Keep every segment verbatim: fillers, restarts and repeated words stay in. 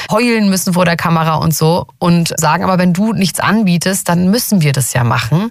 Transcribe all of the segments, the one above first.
heulen müssen vor der Kamera und so und sagen, aber wenn du nichts anbietest, dann müssen wir das ja machen.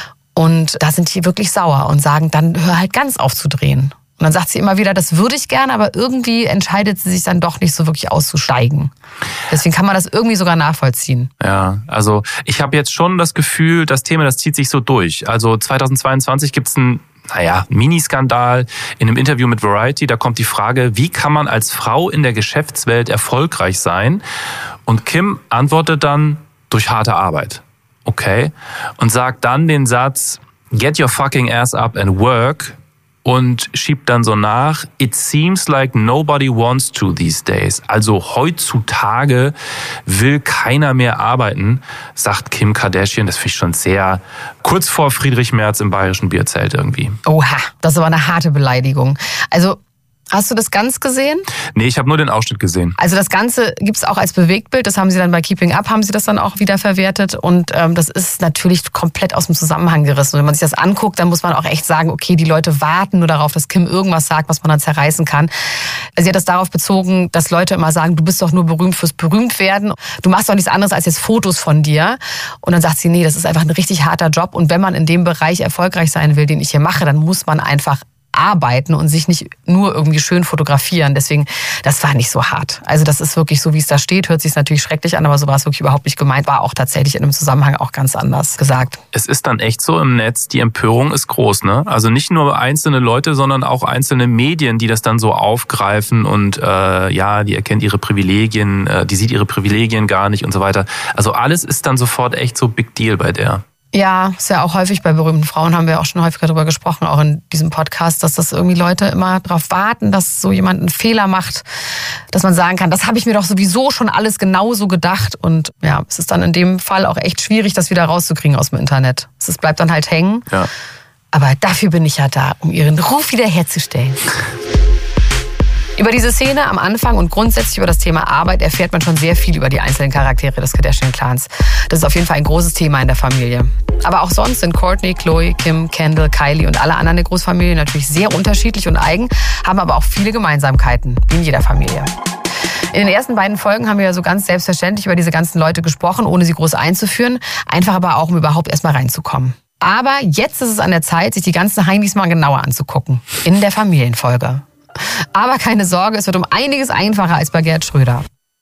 Und da sind die wirklich sauer und sagen, dann hör halt ganz auf zu drehen. Und dann sagt sie immer wieder, das würde ich gerne, aber irgendwie entscheidet sie sich dann doch nicht so wirklich auszusteigen. Deswegen kann man das irgendwie sogar nachvollziehen. Ja, also ich habe jetzt schon das Gefühl, das Thema, das zieht sich so durch. Also zweitausendzweiundzwanzig gibt es einen, naja, Miniskandal in einem Interview mit Variety. Da kommt die Frage, wie kann man als Frau in der Geschäftswelt erfolgreich sein? Und Kim antwortet dann, durch harte Arbeit. Okay. Und sagt dann den Satz, get your fucking ass up and work. Und schiebt dann so nach, it seems like nobody wants to these days. Also heutzutage will keiner mehr arbeiten, sagt Kim Kardashian. Das finde ich schon sehr kurz vor Friedrich Merz im Bayerischen Bierzelt irgendwie. Oha, das ist aber eine harte Beleidigung. Also hast du das ganz gesehen? Nee, ich habe nur den Ausschnitt gesehen. Also das Ganze gibt's auch als Bewegtbild. Das haben sie dann bei Keeping Up, haben sie das dann auch wieder verwertet. Und ähm, das ist natürlich komplett aus dem Zusammenhang gerissen. Und wenn man sich das anguckt, dann muss man auch echt sagen, okay, die Leute warten nur darauf, dass Kim irgendwas sagt, was man dann zerreißen kann. Sie hat das darauf bezogen, dass Leute immer sagen, du bist doch nur berühmt fürs Berühmtwerden. Du machst doch nichts anderes als jetzt Fotos von dir. Und dann sagt sie, nee, das ist einfach ein richtig harter Job. Und wenn man in dem Bereich erfolgreich sein will, den ich hier mache, dann muss man einfach arbeiten und sich nicht nur irgendwie schön fotografieren. Deswegen, das war nicht so hart. Also das ist wirklich so, wie es da steht. Hört sich natürlich schrecklich an, aber so war es wirklich überhaupt nicht gemeint. War auch tatsächlich in einem Zusammenhang auch ganz anders gesagt. Es ist dann echt so im Netz, die Empörung ist groß, ne? Also nicht nur einzelne Leute, sondern auch einzelne Medien, die das dann so aufgreifen und äh, ja, die erkennt ihre Privilegien, äh, die sieht ihre Privilegien gar nicht und so weiter. Also alles ist dann sofort echt so Big Deal bei der. Ja, ist ja auch häufig bei berühmten Frauen, haben wir auch schon häufiger darüber gesprochen, auch in diesem Podcast, dass das irgendwie Leute immer darauf warten, dass so jemand einen Fehler macht, dass man sagen kann, das habe ich mir doch sowieso schon alles genauso gedacht. Und ja, es ist dann in dem Fall auch echt schwierig, das wieder rauszukriegen aus dem Internet. Es bleibt dann halt hängen. Ja. Aber dafür bin ich ja da, um ihren Ruf wiederherzustellen. Über diese Szene am Anfang und grundsätzlich über das Thema Arbeit erfährt man schon sehr viel über die einzelnen Charaktere des Kardashian-Clans. Das ist auf jeden Fall ein großes Thema in der Familie. Aber auch sonst sind Kourtney, Khloe, Kim, Kendall, Kylie und alle anderen der Großfamilie natürlich sehr unterschiedlich und eigen, haben aber auch viele Gemeinsamkeiten, wie in jeder Familie. In den ersten beiden Folgen haben wir ja so ganz selbstverständlich über diese ganzen Leute gesprochen, ohne sie groß einzuführen, einfach aber auch, um überhaupt erstmal reinzukommen. Aber jetzt ist es an der Zeit, sich die ganzen Heinis mal genauer anzugucken, in der Familienfolge. Aber keine Sorge, es wird um einiges einfacher als bei Gerd Schröder.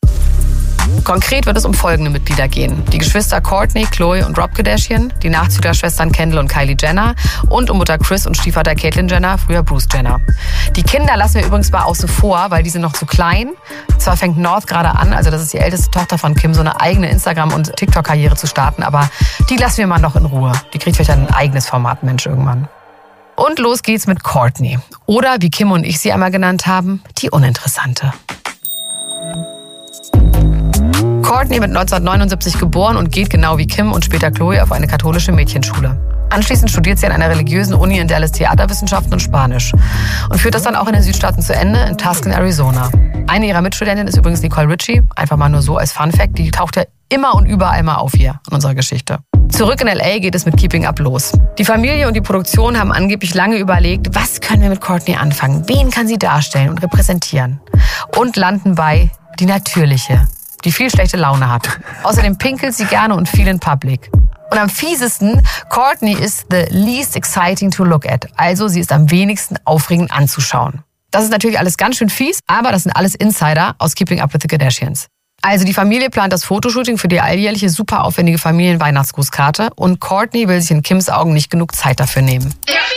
Konkret wird es um folgende Mitglieder gehen. Die Geschwister Kourtney, Khloe und Rob Kardashian, die Nachzüglerschwestern Kendall und Kylie Jenner und um Mutter Kris und Stiefvater Caitlyn Jenner, früher Bruce Jenner. Die Kinder lassen wir übrigens mal außen vor, weil die sind noch zu klein. Zwar fängt North gerade an, also das ist die älteste Tochter von Kim, so eine eigene Instagram- und TikTok-Karriere zu starten, aber die lassen wir mal noch in Ruhe. Die kriegt vielleicht ein eigenes Format, Mensch, irgendwann. Und los geht's mit Kourtney. Oder, wie Kim und ich sie einmal genannt haben, die Uninteressante. Kourtney wird neunzehnhundertneunundsiebzig geboren und geht genau wie Kim und später Khloe auf eine katholische Mädchenschule. Anschließend studiert sie an einer religiösen Uni in Dallas Theaterwissenschaften und Spanisch und führt das dann auch in den Südstaaten zu Ende, in Tucson, Arizona. Eine ihrer Mitstudentinnen ist übrigens Nicole Richie, einfach mal nur so als Funfact, die taucht ja immer und überall mal auf hier in unserer Geschichte. Zurück in L A geht es mit Keeping Up los. Die Familie und die Produktion haben angeblich lange überlegt, was können wir mit Kourtney anfangen? Wen kann sie darstellen und repräsentieren? Und landen bei die Natürliche, die viel schlechte Laune hat. Außerdem pinkelt sie gerne und viel in Public. Und am fiesesten, Kourtney ist the least exciting to look at. Also sie ist am wenigsten aufregend anzuschauen. Das ist natürlich alles ganz schön fies, aber das sind alles Insider aus Keeping Up with the Kardashians. Also die Familie plant das Fotoshooting für die alljährliche super aufwendige Familienweihnachtsgrußkarte und Kourtney will sich in Kims Augen nicht genug Zeit dafür nehmen.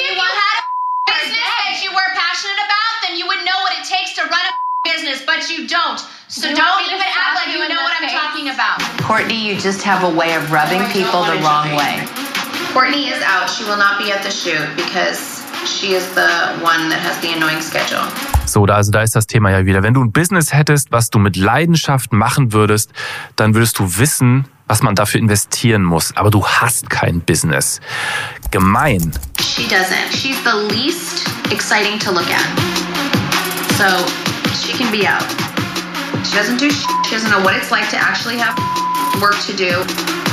So don't even act like you know what I'm talking about. Kourtney, you just have a way of rubbing people the wrong way. Kourtney is out. She will not be at the shoot because she is the one that has the annoying schedule. So, da, also da ist das Thema ja wieder. Wenn du ein Business hättest, was du mit Leidenschaft machen würdest, dann würdest du wissen, was man dafür investieren muss. Aber du hast kein Business. Gemein. She doesn't. She's the least exciting to look at. So, she can be out. She doesn't do shit. She doesn't know what it's like to actually have work to do.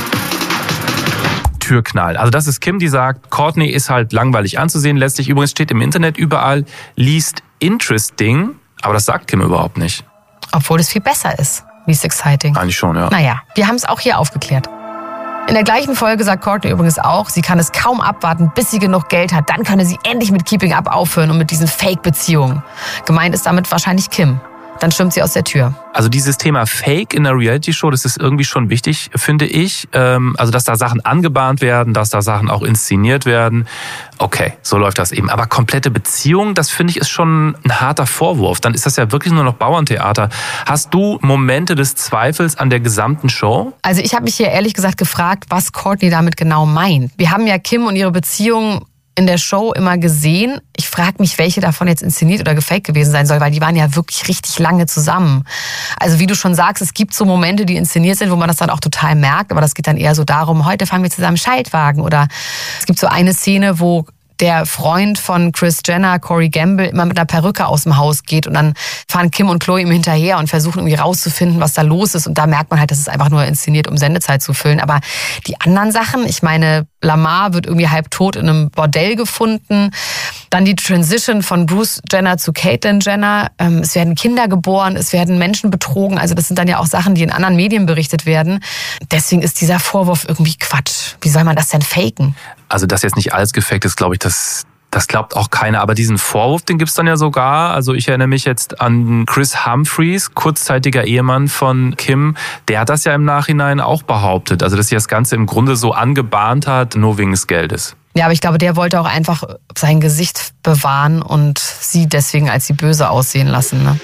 Türknall. Also das ist Kim, die sagt, Kourtney ist halt langweilig anzusehen. Letztlich übrigens steht im Internet überall, least interesting. Aber das sagt Kim überhaupt nicht. Obwohl es viel besser ist. Least exciting. Eigentlich schon, ja. Naja, wir haben es auch hier aufgeklärt. In der gleichen Folge sagt Courtney übrigens auch, sie kann es kaum abwarten, bis sie genug Geld hat. Dann könne sie endlich mit Keeping Up aufhören und mit diesen Fake-Beziehungen. Gemeint ist damit wahrscheinlich Kim. Dann stürmt sie aus der Tür. Also dieses Thema Fake in der Reality-Show, das ist irgendwie schon wichtig, finde ich. Also dass da Sachen angebahnt werden, dass da Sachen auch inszeniert werden. Okay, so läuft das eben. Aber komplette Beziehung, das finde ich ist schon ein harter Vorwurf. Dann ist das ja wirklich nur noch Bauerntheater. Hast du Momente des Zweifels an der gesamten Show? Also ich habe mich hier ehrlich gesagt gefragt, was Courtney damit genau meint. Wir haben ja Kim und ihre Beziehung in der Show immer gesehen. Ich frage mich, welche davon jetzt inszeniert oder gefaked gewesen sein soll, weil die waren ja wirklich richtig lange zusammen. Also wie du schon sagst, es gibt so Momente, die inszeniert sind, wo man das dann auch total merkt, aber das geht dann eher so darum, heute fahren wir zusammen Schaltwagen, oder es gibt so eine Szene, wo der Freund von Kris Jenner, Corey Gamble, immer mit einer Perücke aus dem Haus geht und dann fahren Kim und Khloe ihm hinterher und versuchen irgendwie rauszufinden, was da los ist, und da merkt man halt, das ist einfach nur inszeniert, um Sendezeit zu füllen. Aber die anderen Sachen, ich meine, Lamar wird irgendwie halb tot in einem Bordell gefunden, dann die Transition von Bruce Jenner zu Caitlyn Jenner, es werden Kinder geboren, es werden Menschen betrogen, also das sind dann ja auch Sachen, die in anderen Medien berichtet werden. Deswegen ist dieser Vorwurf irgendwie Quatsch. Wie soll man das denn faken? Also dass jetzt nicht alles gefaked ist, glaube ich, das, das glaubt auch keiner. Aber diesen Vorwurf, den gibt's dann ja sogar. Also ich erinnere mich jetzt an Chris Humphries, kurzzeitiger Ehemann von Kim. Der hat das ja im Nachhinein auch behauptet. Also dass sie das Ganze im Grunde so angebahnt hat, nur wegen des Geldes. Ja, aber ich glaube, der wollte auch einfach sein Gesicht bewahren und sie deswegen als die Böse aussehen lassen, ne?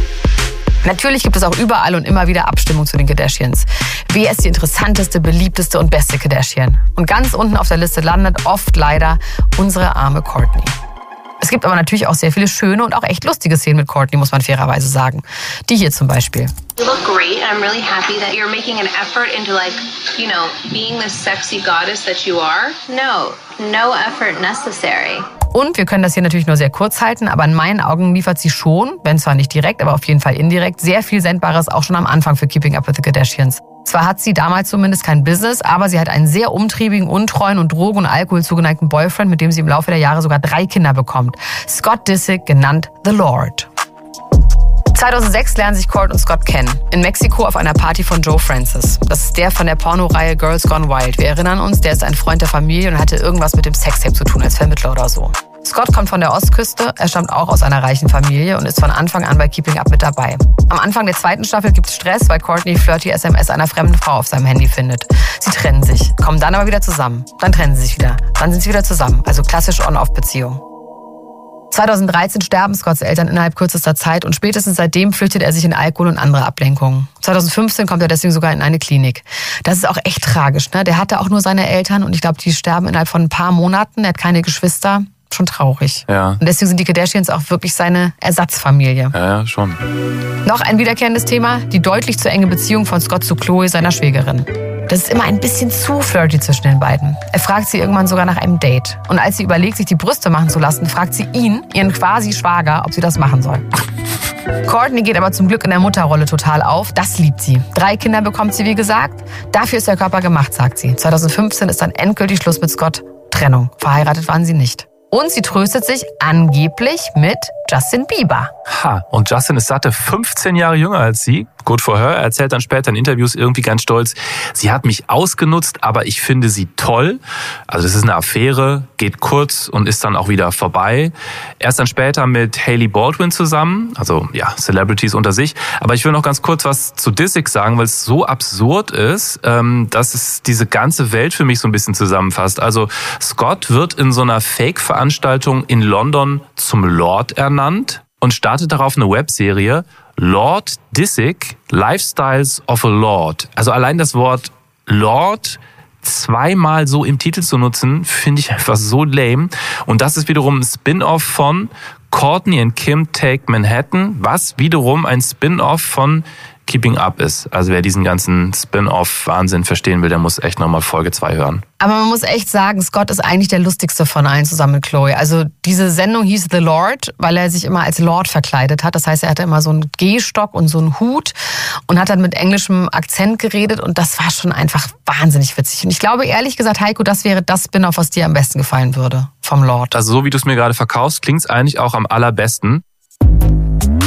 Natürlich gibt es auch überall und immer wieder Abstimmung zu den Kardashians. Wer ist die interessanteste, beliebteste und beste Kardashian? Und ganz unten auf der Liste landet oft leider unsere arme Courtney. Es gibt aber natürlich auch sehr viele schöne und auch echt lustige Szenen mit Courtney, muss man fairerweise sagen. Die hier zum Beispiel. You look great, and I'm really happy that you're making an effort into, like, you know, being the sexy goddess that you are. No, no effort necessary. Und wir können das hier natürlich nur sehr kurz halten, aber in meinen Augen liefert sie schon, wenn zwar nicht direkt, aber auf jeden Fall indirekt, sehr viel Sendbares auch schon am Anfang für Keeping Up with the Kardashians. Zwar hat sie damals zumindest kein Business, aber sie hat einen sehr umtriebigen, untreuen und Drogen- und Alkohol zugeneigten Boyfriend, mit dem sie im Laufe der Jahre sogar drei Kinder bekommt. Scott Disick, genannt The Lord. zweitausendsechs lernen sich Court und Scott kennen. In Mexiko auf einer Party von Joe Francis. Das ist der von der Pornoreihe Girls Gone Wild. Wir erinnern uns, der ist ein Freund der Familie und hatte irgendwas mit dem Sextape zu tun als Vermittler oder so. Scott kommt von der Ostküste, er stammt auch aus einer reichen Familie und ist von Anfang an bei Keeping Up mit dabei. Am Anfang der zweiten Staffel gibt es Stress, weil Courtney flirty S M S einer fremden Frau auf seinem Handy findet. Sie trennen sich, kommen dann aber wieder zusammen. Dann trennen sie sich wieder, dann sind sie wieder zusammen. Also klassisch On-Off-Beziehung. zweitausenddreizehn sterben Scotts Eltern innerhalb kürzester Zeit und spätestens seitdem flüchtet er sich in Alkohol und andere Ablenkungen. zweitausendfünfzehn kommt er deswegen sogar in eine Klinik. Das ist auch echt tragisch, ne? Der hatte auch nur seine Eltern und ich glaube, die sterben innerhalb von ein paar Monaten. Er hat keine Geschwister. Schon traurig. Ja. Und deswegen sind die Kardashians auch wirklich seine Ersatzfamilie. Ja, ja, schon. Noch ein wiederkehrendes Thema, die deutlich zu enge Beziehung von Scott zu Khloe, seiner Schwägerin. Das ist immer ein bisschen zu flirty zwischen den beiden. Er fragt sie irgendwann sogar nach einem Date. Und als sie überlegt, sich die Brüste machen zu lassen, fragt sie ihn, ihren quasi Schwager, ob sie das machen soll. Courtney geht aber zum Glück in der Mutterrolle total auf. Das liebt sie. Drei Kinder bekommt sie, wie gesagt. Dafür ist der Körper gemacht, sagt sie. zweitausendfünfzehn ist dann endgültig Schluss mit Scott. Trennung. Verheiratet waren sie nicht. Und sie tröstet sich angeblich mit Justin Bieber. Ha, und Justin ist satte fünfzehn Jahre jünger als sie. Good for her. Er erzählt dann später in Interviews irgendwie ganz stolz, sie hat mich ausgenutzt, aber ich finde sie toll. Also das ist eine Affäre, geht kurz und ist dann auch wieder vorbei. Er ist dann später mit Hailey Baldwin zusammen, also ja, Celebrities unter sich. Aber ich will noch ganz kurz was zu Disick sagen, weil es so absurd ist, dass es diese ganze Welt für mich so ein bisschen zusammenfasst. Also Scott wird in so einer Fake-Veranstaltung in London zum Lord ernannt und startet darauf eine Webserie, Lord Disick, Lifestyles of a Lord. Also allein das Wort Lord zweimal so im Titel zu nutzen, finde ich einfach so lame. Und das ist wiederum ein Spin-off von Courtney and Kim Take Manhattan, was wiederum ein Spin-off von Keeping Up ist. Also wer diesen ganzen Spin-off-Wahnsinn verstehen will, der muss echt nochmal Folge zwei hören. Aber man muss echt sagen, Scott ist eigentlich der lustigste von allen zusammen mit Khloe. Also diese Sendung hieß The Lord, weil er sich immer als Lord verkleidet hat. Das heißt, er hatte immer so einen Gehstock und so einen Hut und hat dann mit englischem Akzent geredet und das war schon einfach wahnsinnig witzig. Und ich glaube ehrlich gesagt, Heiko, das wäre das Spin-off, was dir am besten gefallen würde vom Lord. Also so wie du es mir gerade verkaufst, klingt es eigentlich auch am allerbesten.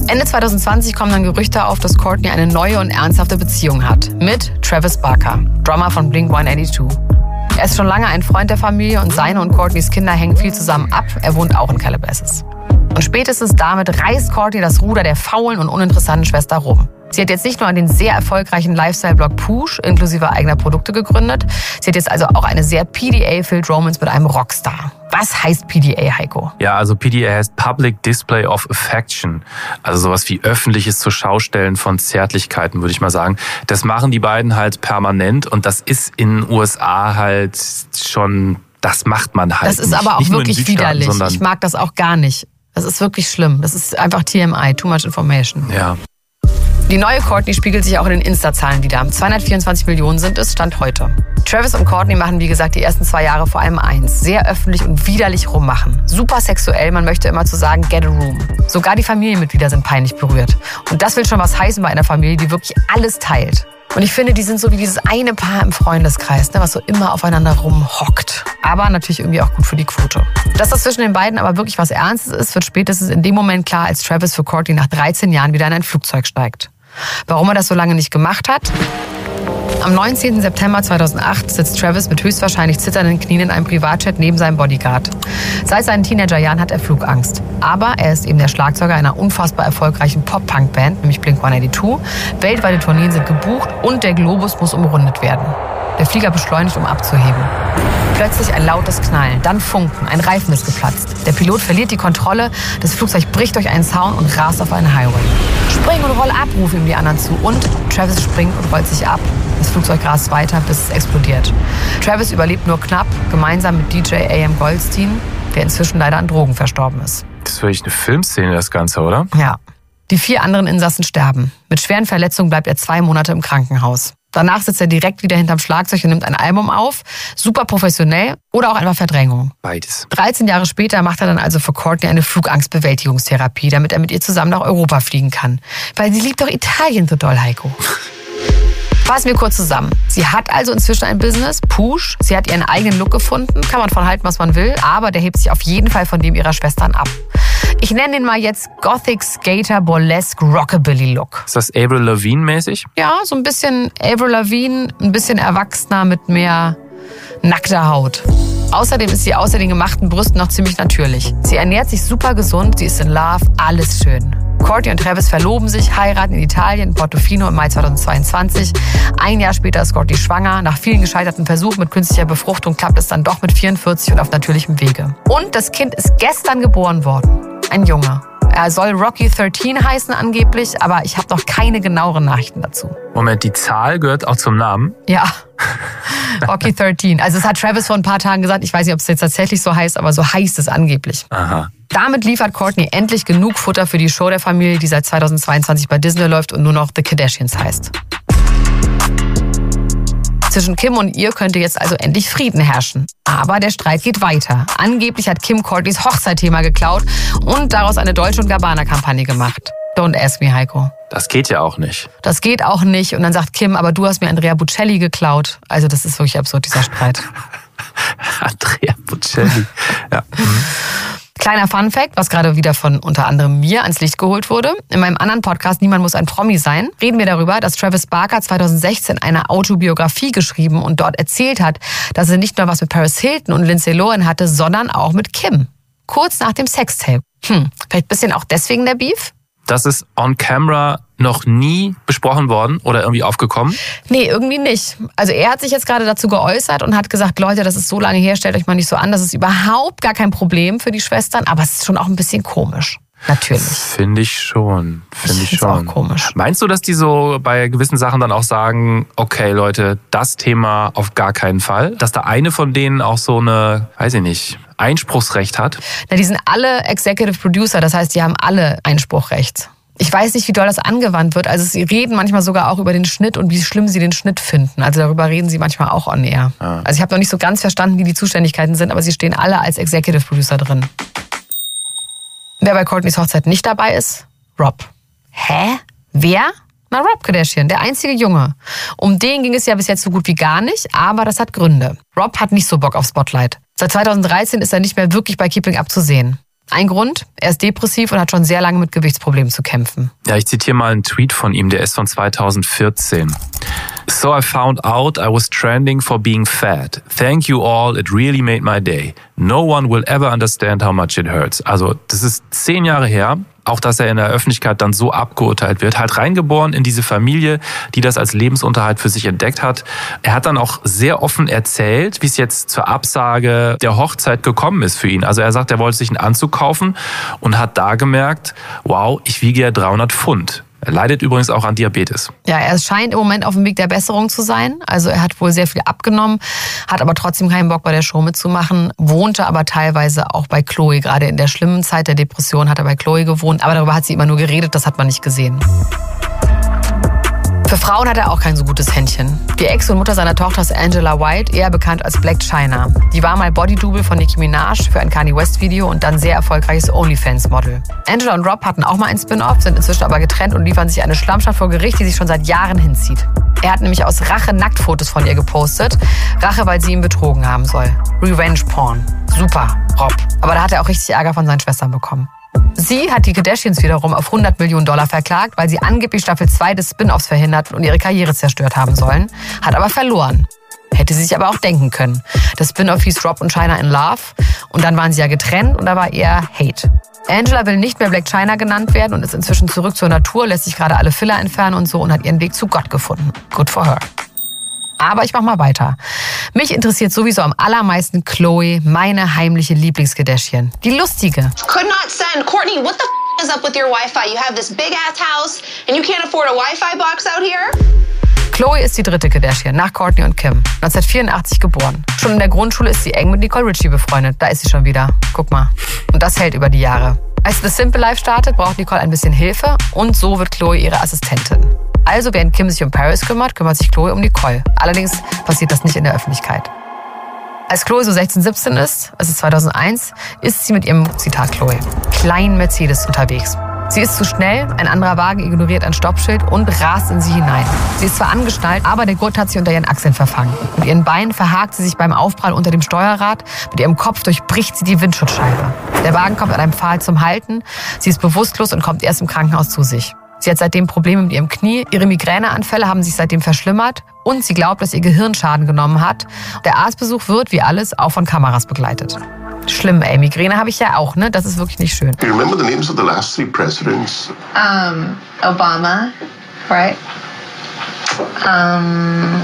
Ende zwanzig zwanzig kommen dann Gerüchte auf, dass Kourtney eine neue und ernsthafte Beziehung hat. Mit Travis Barker, Drummer von Blink hundertachtzig. Er ist schon lange ein Freund der Familie und seine und Kourtneys Kinder hängen viel zusammen ab. Er wohnt auch in Calabasas. Und spätestens damit reißt Kourtney das Ruder der faulen und uninteressanten Schwester rum. Sie hat jetzt nicht nur den sehr erfolgreichen Lifestyle-Blog Poosh inklusive eigener Produkte gegründet, sie hat jetzt also auch eine sehr P D A-filled Romance mit einem Rockstar. Was heißt P D A, Heiko? Ja, also P D A heißt Public Display of Affection. Also sowas wie öffentliches Zurschaustellen von Zärtlichkeiten, würde ich mal sagen. Das machen die beiden halt permanent und das ist in den U S A halt schon, das macht man halt Das ist nicht. aber auch Nicht wirklich widerlich. Ich mag das auch gar nicht. Das ist wirklich schlimm. Das ist einfach T M I, too much information. Ja. Die neue Kourtney spiegelt sich auch in den Insta-Zahlen wider. zweihundertvierundzwanzig Millionen sind es, Stand heute. Travis und Kourtney machen, wie gesagt, die ersten zwei Jahre vor allem eins. Sehr öffentlich und widerlich rummachen. Super sexuell, man möchte immer zu sagen, get a room. Sogar die Familienmitglieder sind peinlich berührt. Und das will schon was heißen bei einer Familie, die wirklich alles teilt. Und ich finde, die sind so wie dieses eine Paar im Freundeskreis, ne, was so immer aufeinander rumhockt. Aber natürlich irgendwie auch gut für die Quote. Dass das zwischen den beiden aber wirklich was Ernstes ist, wird spätestens in dem Moment klar, als Travis für Kourtney nach dreizehn Jahren wieder in ein Flugzeug steigt. Warum er das so lange nicht gemacht hat? Am neunzehnten September zweitausendacht sitzt Travis mit höchstwahrscheinlich zitternden Knien in einem Privatjet neben seinem Bodyguard. Seit seinen Teenagerjahren hat er Flugangst. Aber er ist eben der Schlagzeuger einer unfassbar erfolgreichen Pop-Punk-Band, nämlich Blink hundertachtzig. Weltweite Tourneen sind gebucht und der Globus muss umrundet werden. Der Flieger beschleunigt, um abzuheben. Plötzlich ein lautes Knallen, dann Funken, ein Reifen ist geplatzt. Der Pilot verliert die Kontrolle, das Flugzeug bricht durch einen Zaun und rast auf einen Highway. Spring und roll ab, rufen ihm die anderen zu. Und Travis springt und rollt sich ab. Das Flugzeug rast weiter, bis es explodiert. Travis überlebt nur knapp, gemeinsam mit D J A M Goldstein, der inzwischen leider an Drogen verstorben ist. Das ist wirklich eine Filmszene, das Ganze, oder? Ja. Die vier anderen Insassen sterben. Mit schweren Verletzungen bleibt er zwei Monate im Krankenhaus. Danach sitzt er direkt wieder hinterm Schlagzeug und nimmt ein Album auf. Super professionell oder auch einfach Verdrängung. Beides. dreizehn Jahre später macht er dann also für Kourtney eine Flugangstbewältigungstherapie, damit er mit ihr zusammen nach Europa fliegen kann. Weil sie liebt doch Italien so doll, Heiko. Fassen wir kurz zusammen. Sie hat also inzwischen ein Business, Poosh. Sie hat ihren eigenen Look gefunden. Kann man von halten, was man will. Aber der hebt sich auf jeden Fall von dem ihrer Schwestern ab. Ich nenne den mal jetzt Gothic Skater Burlesque Rockabilly Look. Ist das Avril Lavigne mäßig? Ja, so ein bisschen Avril Lavigne, ein bisschen erwachsener mit mehr nackter Haut. Außerdem ist sie außer den gemachten Brüsten noch ziemlich natürlich. Sie ernährt sich super gesund, sie ist in Love, alles schön. Kourtney und Travis verloben sich, heiraten in Italien, in Portofino im Mai zweitausendzweiundzwanzig. Ein Jahr später ist Kourtney schwanger. Nach vielen gescheiterten Versuchen mit künstlicher Befruchtung klappt es dann doch mit vierundvierzig und auf natürlichem Wege. Und das Kind ist gestern geboren worden. Ein Junge. Er soll Rocky dreizehn heißen angeblich, aber ich habe noch keine genaueren Nachrichten dazu. Moment, die Zahl gehört auch zum Namen? Ja, Rocky dreizehn. Also es hat Travis vor ein paar Tagen gesagt, ich weiß nicht, ob es jetzt tatsächlich so heißt, aber so heißt es angeblich. Aha. Damit liefert Kourtney endlich genug Futter für die Show der Familie, die seit zweitausendzweiundzwanzig bei Disney läuft und nur noch The Kardashians heißt. Zwischen Kim und ihr könnte jetzt also endlich Frieden herrschen. Aber der Streit geht weiter. Angeblich hat Kim Kourtneys Hochzeitthema geklaut und daraus eine Dolce und Gabbana-Kampagne gemacht. Don't ask me, Heiko. Das geht ja auch nicht. Das geht auch nicht. Und dann sagt Kim, aber du hast mir Andrea Bocelli geklaut. Also das ist wirklich absurd, dieser Streit. Andrea Bocelli. Ja. Mhm. Kleiner Funfact, was gerade wieder von unter anderem mir ans Licht geholt wurde. In meinem anderen Podcast Niemand muss ein Promi sein, reden wir darüber, dass Travis Barker zweitausendsechzehn eine Autobiografie geschrieben und dort erzählt hat, dass er nicht nur was mit Paris Hilton und Lindsay Lohan hatte, sondern auch mit Kim. Kurz nach dem Sextape. Hm, vielleicht ein bisschen auch deswegen der Beef? Das ist on camera noch nie besprochen worden oder irgendwie aufgekommen? Nee, irgendwie nicht. Also er hat sich jetzt gerade dazu geäußert und hat gesagt, Leute, das ist so lange her, stellt euch mal nicht so an, das ist überhaupt gar kein Problem für die Schwestern, aber es ist schon auch ein bisschen komisch. Natürlich. Finde ich schon. Finde ich, ich schon. Auch komisch. Meinst du, dass die so bei gewissen Sachen dann auch sagen, okay Leute, das Thema auf gar keinen Fall? Dass da eine von denen auch so eine, weiß ich nicht, Einspruchsrecht hat? Na, die sind alle Executive Producer, das heißt, die haben alle Einspruchrecht. Ich weiß nicht, wie doll das angewandt wird. Also sie reden manchmal sogar auch über den Schnitt und wie schlimm sie den Schnitt finden. Also darüber reden sie manchmal auch on air. Ah. Also ich habe noch nicht so ganz verstanden, wie die Zuständigkeiten sind, aber sie stehen alle als Executive Producer drin. Wer bei Kourtneys Hochzeit nicht dabei ist? Rob. Hä? Wer? Na, Rob Kardashian, der einzige Junge. Um den ging es ja bis jetzt so gut wie gar nicht, aber das hat Gründe. Rob hat nicht so Bock auf Spotlight. Seit zweitausenddreizehn ist er nicht mehr wirklich bei Keeping Up zu sehen. Ein Grund, er ist depressiv und hat schon sehr lange mit Gewichtsproblemen zu kämpfen. Ja, ich zitiere mal einen Tweet von ihm, der ist von zweitausendvierzehn. So I found out I was trending for being fat. Thank you all, it really made my day. No one will ever understand how much it hurts. Also das ist zehn Jahre her. Auch, dass er in der Öffentlichkeit dann so abgeurteilt wird. Halt reingeboren in diese Familie, die das als Lebensunterhalt für sich entdeckt hat. Er hat dann auch sehr offen erzählt, wie es jetzt zur Absage der Hochzeit gekommen ist für ihn. Also er sagt, er wollte sich einen Anzug kaufen und hat da gemerkt, wow, ich wiege ja dreihundert Pfund. Er leidet übrigens auch an Diabetes. Ja, er scheint im Moment auf dem Weg der Besserung zu sein. Also er hat wohl sehr viel abgenommen, hat aber trotzdem keinen Bock bei der Show mitzumachen, wohnte aber teilweise auch bei Chloe. Gerade in der schlimmen Zeit der Depression hat er bei Chloe gewohnt, aber darüber hat sie immer nur geredet, das hat man nicht gesehen. Für Frauen hat er auch kein so gutes Händchen. Die Ex und Mutter seiner Tochter ist Angela White, eher bekannt als Blac Chyna. Die war mal Bodydouble von Nicki Minaj für ein Kanye West Video und dann sehr erfolgreiches OnlyFans-Model. Angela und Rob hatten auch mal ein Spin-off, sind inzwischen aber getrennt und liefern sich eine Schlammschaft vor Gericht, die sich schon seit Jahren hinzieht. Er hat nämlich aus Rache Nacktfotos von ihr gepostet. Rache, weil sie ihn betrogen haben soll. Revenge Porn. Super, Rob. Aber da hat er auch richtig Ärger von seinen Schwestern bekommen. Sie hat die Kardashians wiederum auf hundert Millionen Dollar verklagt, weil sie angeblich Staffel zwei des Spin-offs verhindert und ihre Karriere zerstört haben sollen. Hat aber verloren. Hätte sie sich aber auch denken können. Das Spin-off hieß Rob und Chyna in Love und dann waren sie ja getrennt und da war eher Hate. Angela will nicht mehr Blac Chyna genannt werden und ist inzwischen zurück zur Natur, lässt sich gerade alle Filler entfernen und so und hat ihren Weg zu Gott gefunden. Good for her. Aber ich mach mal weiter. Mich interessiert sowieso am allermeisten Chloe, meine heimliche Lieblings-Kardashian. Die lustige. Could not send. Courtney, what the f*** is up with your Wi-Fi? You have this big-ass house and you can't afford a Wi-Fi box out here? Chloe ist die dritte Kardashian, nach Kourtney und Kim. neunzehnhundertvierundachtzig geboren. Schon in der Grundschule ist sie eng mit Nicole Richie befreundet. Da ist sie schon wieder. Guck mal. Und das hält über die Jahre. Als The Simple Life startet, braucht Nicole ein bisschen Hilfe und so wird Chloe ihre Assistentin. Also während Kim sich um Paris kümmert, kümmert sich Chloe um Nicole. Allerdings passiert das nicht in der Öffentlichkeit. Als Chloe so sechzehn, siebzehn ist, es ist zweitausendeins, ist sie mit ihrem, Zitat Chloe, kleinen Mercedes unterwegs. Sie ist zu schnell, ein anderer Wagen ignoriert ein Stoppschild und rast in sie hinein. Sie ist zwar angeschnallt, aber der Gurt hat sie unter ihren Achseln verfangen. Mit ihren Beinen verhakt sie sich beim Aufprall unter dem Steuerrad, mit ihrem Kopf durchbricht sie die Windschutzscheibe. Der Wagen kommt an einem Pfahl zum Halten, sie ist bewusstlos und kommt erst im Krankenhaus zu sich. Sie hat seitdem Probleme mit ihrem Knie, ihre Migräneanfälle haben sich seitdem verschlimmert und sie glaubt, dass ihr Gehirn Schaden genommen hat. Der Arztbesuch wird, wie alles, auch von Kameras begleitet. Schlimm, ey. Migräne habe ich ja auch, ne? Das ist wirklich nicht schön. Do you remember the names of the last three presidents? Um, Obama, right? Um,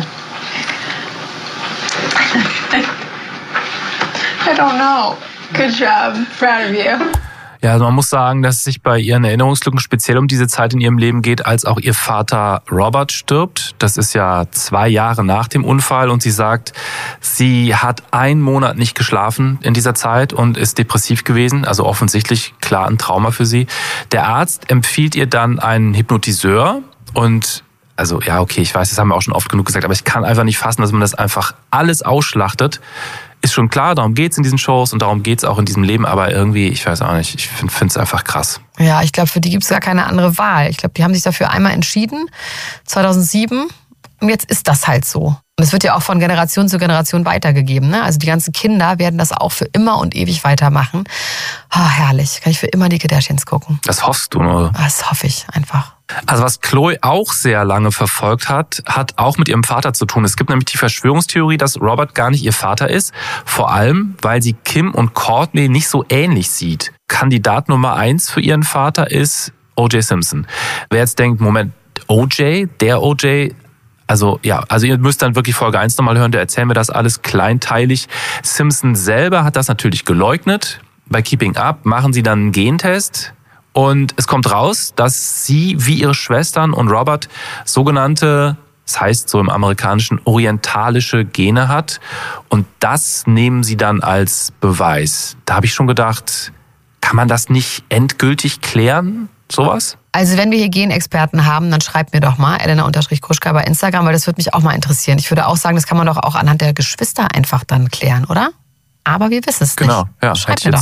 I don't know. Good job. Proud of you. Ja, also man muss sagen, dass es sich bei ihren Erinnerungslücken speziell um diese Zeit in ihrem Leben geht, als auch ihr Vater Robert stirbt. Das ist ja zwei Jahre nach dem Unfall und sie sagt, sie hat einen Monat nicht geschlafen in dieser Zeit und ist depressiv gewesen. Also offensichtlich klar ein Trauma für sie. Der Arzt empfiehlt ihr dann einen Hypnotiseur und also ja, okay, ich weiß, das haben wir auch schon oft genug gesagt, aber ich kann einfach nicht fassen, dass man das einfach alles ausschlachtet. Ist schon klar, darum geht's in diesen Shows und darum geht's auch in diesem Leben, aber irgendwie, ich weiß auch nicht, ich finde es einfach krass. Ja, ich glaube, für die gibt's gar keine andere Wahl. Ich glaube, die haben sich dafür einmal entschieden, zweitausendsieben, und jetzt ist das halt so. Und es wird ja auch von Generation zu Generation weitergegeben, ne? Also die ganzen Kinder werden das auch für immer und ewig weitermachen. Oh, herrlich, kann ich für immer die Kardashians gucken. Das hoffst du, oder? Das hoffe ich einfach. Also was Chloe auch sehr lange verfolgt hat, hat auch mit ihrem Vater zu tun. Es gibt nämlich die Verschwörungstheorie, dass Robert gar nicht ihr Vater ist. Vor allem, weil sie Kim und Kourtney nicht so ähnlich sieht. Kandidat Nummer eins für ihren Vater ist O J Simpson. Wer jetzt denkt, Moment, O J, der O J... Also ja, also ihr müsst dann wirklich Folge eins nochmal hören, da erzählen wir das alles kleinteilig. Simpson selber hat das natürlich geleugnet. Bei Keeping Up machen sie dann einen Gentest und es kommt raus, dass sie wie ihre Schwestern und Robert sogenannte, das heißt so im Amerikanischen, orientalische Gene hat. Und das nehmen sie dann als Beweis. Da habe ich schon gedacht, kann man das nicht endgültig klären, sowas? Also wenn wir hier Genexperten haben, dann schreibt mir doch mal, Elena-Kruschka bei Instagram, weil das würde mich auch mal interessieren. Ich würde auch sagen, das kann man doch auch anhand der Geschwister einfach dann klären, oder? Aber wir wissen es genau, nicht. Ja, Schreibt mir doch mal.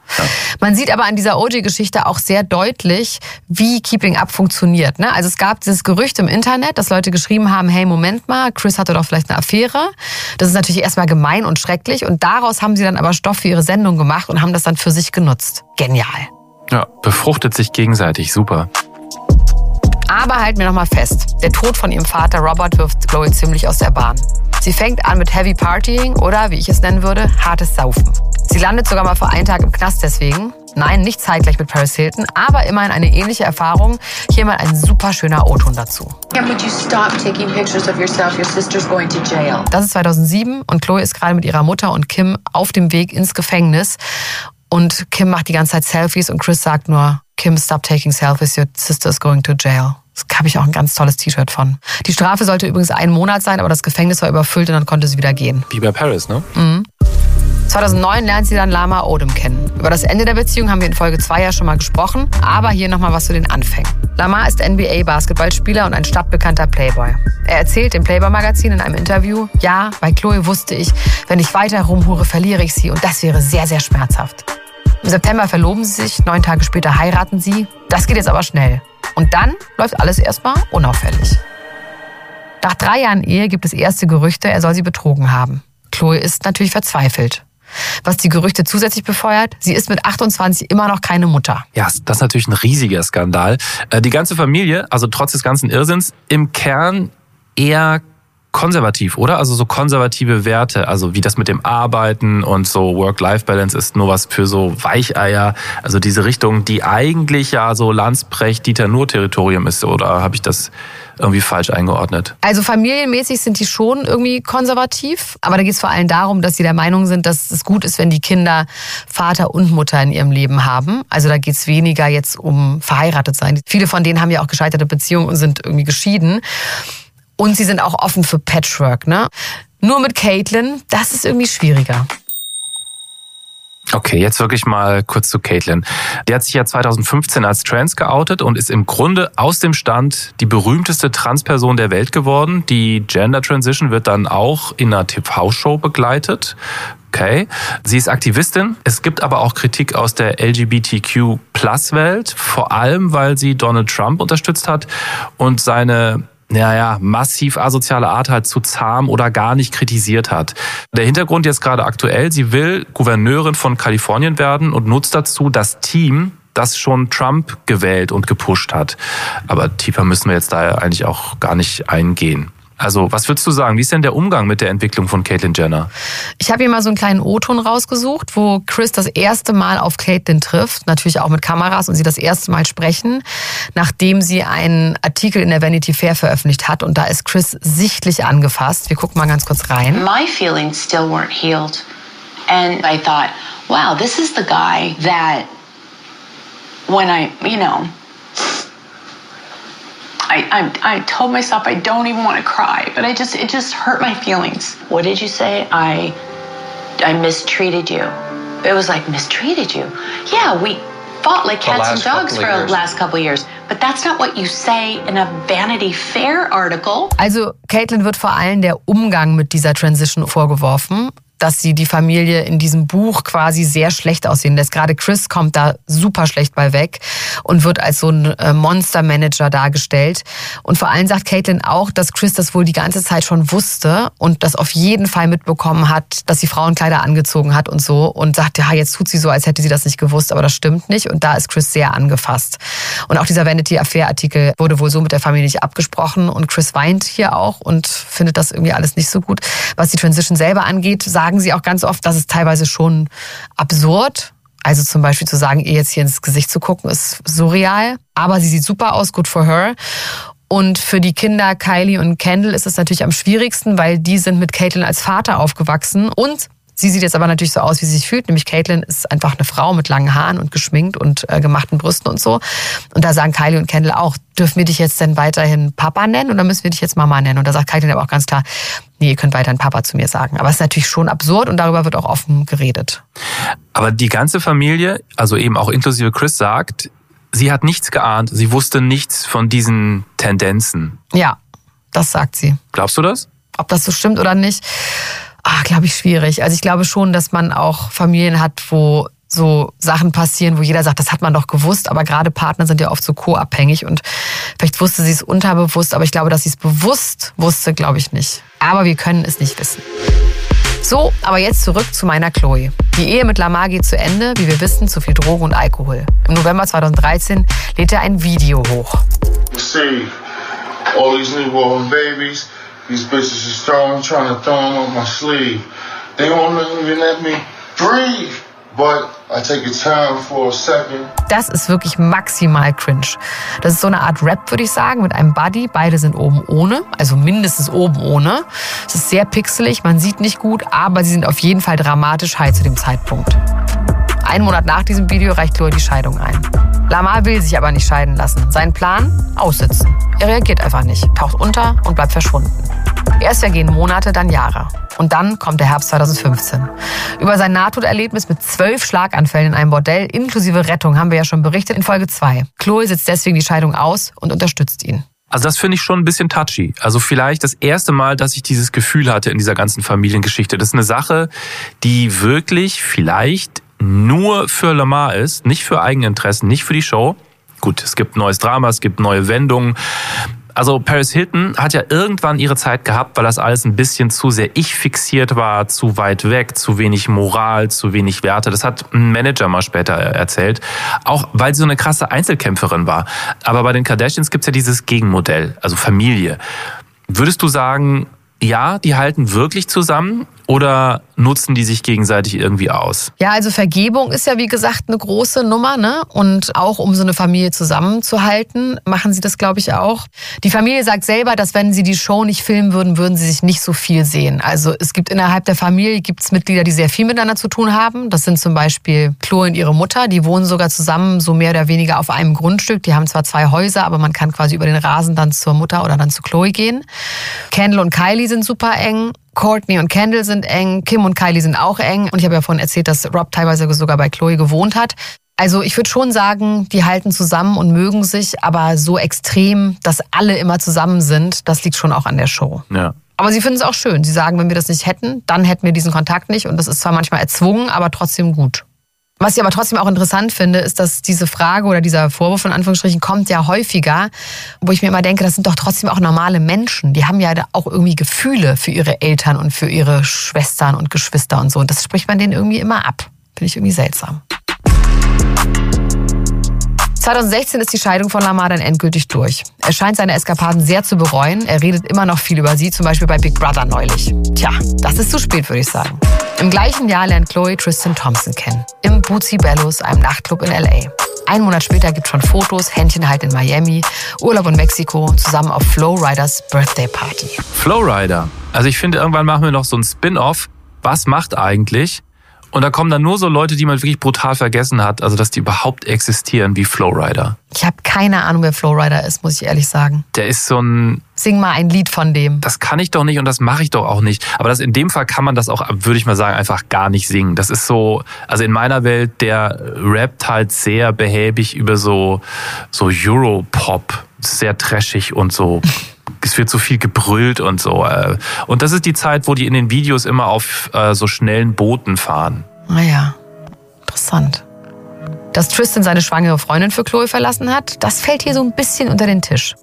Ja. Man sieht aber an dieser O J-Geschichte auch sehr deutlich, wie Keeping Up funktioniert. Ne? Also es gab dieses Gerücht im Internet, dass Leute geschrieben haben, hey, Moment mal, Chris hatte doch vielleicht eine Affäre. Das ist natürlich erstmal gemein und schrecklich. Und daraus haben sie dann aber Stoff für ihre Sendung gemacht und haben das dann für sich genutzt. Genial. Ja, befruchtet sich gegenseitig. Super. Aber halten wir noch mal fest, der Tod von ihrem Vater Robert wirft Chloe ziemlich aus der Bahn. Sie fängt an mit Heavy Partying oder, wie ich es nennen würde, hartes Saufen. Sie landet sogar mal für einen Tag im Knast deswegen. Nein, nicht zeitgleich mit Paris Hilton, aber immerhin eine ähnliche Erfahrung. Hier mal ein super schöner O-Ton dazu. Would you stop taking pictures of yourself? Your sister's going to jail. Das ist zweitausendsieben und Chloe ist gerade mit ihrer Mutter und Kim auf dem Weg ins Gefängnis. Und Kim macht die ganze Zeit Selfies und Chris sagt nur, Kim, stop taking selfies, your sister is going to jail. Da habe ich auch ein ganz tolles T-Shirt von. Die Strafe sollte übrigens ein Monat sein, aber das Gefängnis war überfüllt und dann konnte sie wieder gehen. Wie bei Paris, ne? Mhm. zweitausendneun lernt sie dann Lama Odom kennen. Über das Ende der Beziehung haben wir in Folge zwei ja schon mal gesprochen, aber hier nochmal was zu den Anfängen. Lama ist N B A-Basketballspieler und ein stadtbekannter Playboy. Er erzählt dem Playboy-Magazin in einem Interview, ja, bei Chloe wusste ich, wenn ich weiter rumhure, verliere ich sie und das wäre sehr, sehr schmerzhaft. Im September verloben sie sich, neun Tage später heiraten sie. Das geht jetzt aber schnell. Und dann läuft alles erstmal unauffällig. Nach drei Jahren Ehe gibt es erste Gerüchte, er soll sie betrogen haben. Chloe ist natürlich verzweifelt. Was die Gerüchte zusätzlich befeuert, sie ist mit achtundzwanzig immer noch keine Mutter. Ja, das ist natürlich ein riesiger Skandal. Die ganze Familie, also trotz des ganzen Irrsinns, im Kern eher konservativ, oder? Also so konservative Werte, also wie das mit dem Arbeiten und so Work-Life-Balance ist nur was für so Weicheier. Also diese Richtung, die eigentlich ja so Landsprecht-Dieter-Nuhr-Territorium ist, oder habe ich das irgendwie falsch eingeordnet? Also familienmäßig sind die schon irgendwie konservativ, aber da geht es vor allem darum, dass sie der Meinung sind, dass es gut ist, wenn die Kinder Vater und Mutter in ihrem Leben haben. Also da geht es weniger jetzt um verheiratet sein. Viele von denen haben ja auch gescheiterte Beziehungen und sind irgendwie geschieden. Und sie sind auch offen für Patchwork, ne? Nur mit Caitlyn, das ist irgendwie schwieriger. Okay, jetzt wirklich mal kurz zu Caitlyn. Die hat sich ja zweitausendfünfzehn als trans geoutet und ist im Grunde aus dem Stand die berühmteste Transperson der Welt geworden. Die Gender Transition wird dann auch in einer T V-Show begleitet. Okay. Sie ist Aktivistin. Es gibt aber auch Kritik aus der L G B T Q Plus Welt, vor allem weil sie Donald Trump unterstützt hat und seine ja, ja, massiv asoziale Art halt zu zahm oder gar nicht kritisiert hat. Der Hintergrund jetzt gerade aktuell, sie will Gouverneurin von Kalifornien werden und nutzt dazu das Team, das schon Trump gewählt und gepusht hat. Aber tiefer müssen wir jetzt da eigentlich auch gar nicht eingehen. Also, was würdest du sagen? Wie ist denn der Umgang mit der Entwicklung von Caitlyn Jenner? Ich habe hier mal so einen kleinen O-Ton rausgesucht, wo Chris das erste Mal auf Caitlyn trifft, natürlich auch mit Kameras, und sie das erste Mal sprechen, nachdem sie einen Artikel in der Vanity Fair veröffentlicht hat. Und da ist Chris sichtlich angefasst. Wir gucken mal ganz kurz rein. My feelings still weren't healed. And I thought, wow, this is the guy that when I, you know, I, I, I told myself I don't even want to cry, but I just, it just hurt my feelings. What did you say? I, I mistreated you. It was like, mistreated you? Yeah, we fought like cats and dogs for the last couple of years. But that's not what you say in a Vanity Fair article. Also, Caitlyn wird vor allem der Umgang mit dieser Transition vorgeworfen, dass sie die Familie in diesem Buch quasi sehr schlecht aussehen lässt. Gerade Chris kommt da super schlecht bei weg und wird als so ein Monster-Manager dargestellt. Und vor allem sagt Caitlyn auch, dass Chris das wohl die ganze Zeit schon wusste und das auf jeden Fall mitbekommen hat, dass sie Frauenkleider angezogen hat und so. Und sagt, ja, jetzt tut sie so, als hätte sie das nicht gewusst, aber das stimmt nicht. Und da ist Chris sehr angefasst. Und auch dieser Vanity Affair-Artikel wurde wohl so mit der Familie nicht abgesprochen. Und Chris weint hier auch und findet das irgendwie alles nicht so gut. Was die Transition selber angeht, sagen sie auch ganz oft, dass es teilweise schon absurd. Also zum Beispiel zu sagen, ihr jetzt hier ins Gesicht zu gucken, ist surreal. Aber sie sieht super aus, good for her. Und für die Kinder Kylie und Kendall ist es natürlich am schwierigsten, weil die sind mit Caitlyn als Vater aufgewachsen. Und sie sieht jetzt aber natürlich so aus, wie sie sich fühlt. Nämlich Caitlyn ist einfach eine Frau mit langen Haaren und geschminkt und äh, gemachten Brüsten und so. Und da sagen Kylie und Kendall auch, dürfen wir dich jetzt denn weiterhin Papa nennen oder müssen wir dich jetzt Mama nennen? Und da sagt Caitlyn aber auch ganz klar, nee, ihr könnt weiterhin Papa zu mir sagen. Aber es ist natürlich schon absurd und darüber wird auch offen geredet. Aber die ganze Familie, also eben auch inklusive Chris, sagt, sie hat nichts geahnt, sie wusste nichts von diesen Tendenzen. Ja, das sagt sie. Glaubst du das? Ob das so stimmt oder nicht, ah, glaube ich, schwierig. Also ich glaube schon, dass man auch Familien hat, wo so Sachen passieren, wo jeder sagt, das hat man doch gewusst, aber gerade Partner sind ja oft so co-abhängig und vielleicht wusste sie es unterbewusst, aber ich glaube, dass sie es bewusst wusste, glaube ich nicht. Aber wir können es nicht wissen. So, aber jetzt zurück zu meiner Chloe. Die Ehe mit Lamar geht zu Ende, wie wir wissen, zu viel Drogen und Alkohol. Im November zweitausenddreizehn lädt er ein Video hoch. See, all these newborn babies, these bitches is throwing, trying to throw them up my sleeve. They won't even let me breathe. But I take a time for a second. Das ist wirklich maximal cringe. Das ist so eine Art Rap, würde ich sagen, mit einem Buddy. Beide sind oben ohne, also mindestens oben ohne. Es ist sehr pixelig, man sieht nicht gut, aber sie sind auf jeden Fall dramatisch high zu dem Zeitpunkt. Einen Monat nach diesem Video reicht Chloe die Scheidung ein. Lamar will sich aber nicht scheiden lassen. Sein Plan? Aussitzen. Er reagiert einfach nicht, taucht unter und bleibt verschwunden. Erst vergehen Monate, dann Jahre. Und dann kommt der Herbst zweitausendfünfzehn. Über sein Nahtoderlebnis mit zwölf Schlaganfällen in einem Bordell inklusive Rettung haben wir ja schon berichtet in Folge zwei. Chloe sitzt deswegen die Scheidung aus und unterstützt ihn. Also das finde ich schon ein bisschen touchy. Also vielleicht das erste Mal, dass ich dieses Gefühl hatte in dieser ganzen Familiengeschichte. Das ist eine Sache, die wirklich vielleicht nur für Lamar ist, nicht für Eigeninteressen, nicht für die Show. Gut, es gibt neues Drama, es gibt neue Wendungen. Also Paris Hilton hat ja irgendwann ihre Zeit gehabt, weil das alles ein bisschen zu sehr ich-fixiert war, zu weit weg, zu wenig Moral, zu wenig Werte. Das hat ein Manager mal später erzählt. Auch weil sie so eine krasse Einzelkämpferin war. Aber bei den Kardashians gibt's ja dieses Gegenmodell, also Familie. Würdest du sagen, ja, die halten wirklich zusammen oder nutzen die sich gegenseitig irgendwie aus? Ja, also Vergebung ist ja wie gesagt eine große Nummer, ne? Und auch um so eine Familie zusammenzuhalten, machen sie das, glaube ich, auch. Die Familie sagt selber, dass wenn sie die Show nicht filmen würden, würden sie sich nicht so viel sehen. Also es gibt innerhalb der Familie gibt's Mitglieder, die sehr viel miteinander zu tun haben. Das sind zum Beispiel Chloe und ihre Mutter. Die wohnen sogar zusammen, so mehr oder weniger auf einem Grundstück. Die haben zwar zwei Häuser, aber man kann quasi über den Rasen dann zur Mutter oder dann zu Chloe gehen. Kendall und Kylie sind super eng. Kourtney und Kendall sind eng, Kim und Kylie sind auch eng. Und ich habe ja vorhin erzählt, dass Rob teilweise sogar bei Chloe gewohnt hat. Also ich würde schon sagen, die halten zusammen und mögen sich, aber so extrem, dass alle immer zusammen sind, das liegt schon auch an der Show. Ja. Aber sie finden es auch schön. Sie sagen, wenn wir das nicht hätten, dann hätten wir diesen Kontakt nicht. Und das ist zwar manchmal erzwungen, aber trotzdem gut. Was ich aber trotzdem auch interessant finde, ist, dass diese Frage oder dieser Vorwurf in Anführungsstrichen kommt ja häufiger, wo ich mir immer denke, das sind doch trotzdem auch normale Menschen. Die haben ja auch irgendwie Gefühle für ihre Eltern und für ihre Schwestern und Geschwister und so. Und das spricht man denen irgendwie immer ab. Finde ich irgendwie seltsam. zweitausendsechzehn ist die Scheidung von Lamar dann endgültig durch. Er scheint seine Eskapaden sehr zu bereuen. Er redet immer noch viel über sie, zum Beispiel bei Big Brother neulich. Tja, das ist zu spät, würde ich sagen. Im gleichen Jahr lernt Chloe Tristan Thompson kennen. Im Bootsy Bellows, einem Nachtclub in L A. Einen Monat später gibt es schon Fotos, Händchen halt in Miami, Urlaub in Mexiko, zusammen auf Flo Riders Birthday Party. Flo Rida. Also ich finde, irgendwann machen wir noch so ein Spin-off. Was macht eigentlich? Und da kommen dann nur so Leute, die man wirklich brutal vergessen hat, also dass die überhaupt existieren, wie Flo Rida. Ich habe keine Ahnung, wer Flo Rida ist, muss ich ehrlich sagen. Der ist so ein... Sing mal ein Lied von dem. Das kann ich doch nicht und das mache ich doch auch nicht. Aber das in dem Fall kann man das auch, würde ich mal sagen, einfach gar nicht singen. Das ist so, also in meiner Welt, der rappt halt sehr behäbig über so, so Europop, sehr trashig und so... Es wird so viel gebrüllt und so. Und das ist die Zeit, wo die in den Videos immer auf so schnellen Booten fahren. Naja, interessant. Dass Tristan seine schwangere Freundin für Chloe verlassen hat, das fällt hier so ein bisschen unter den Tisch.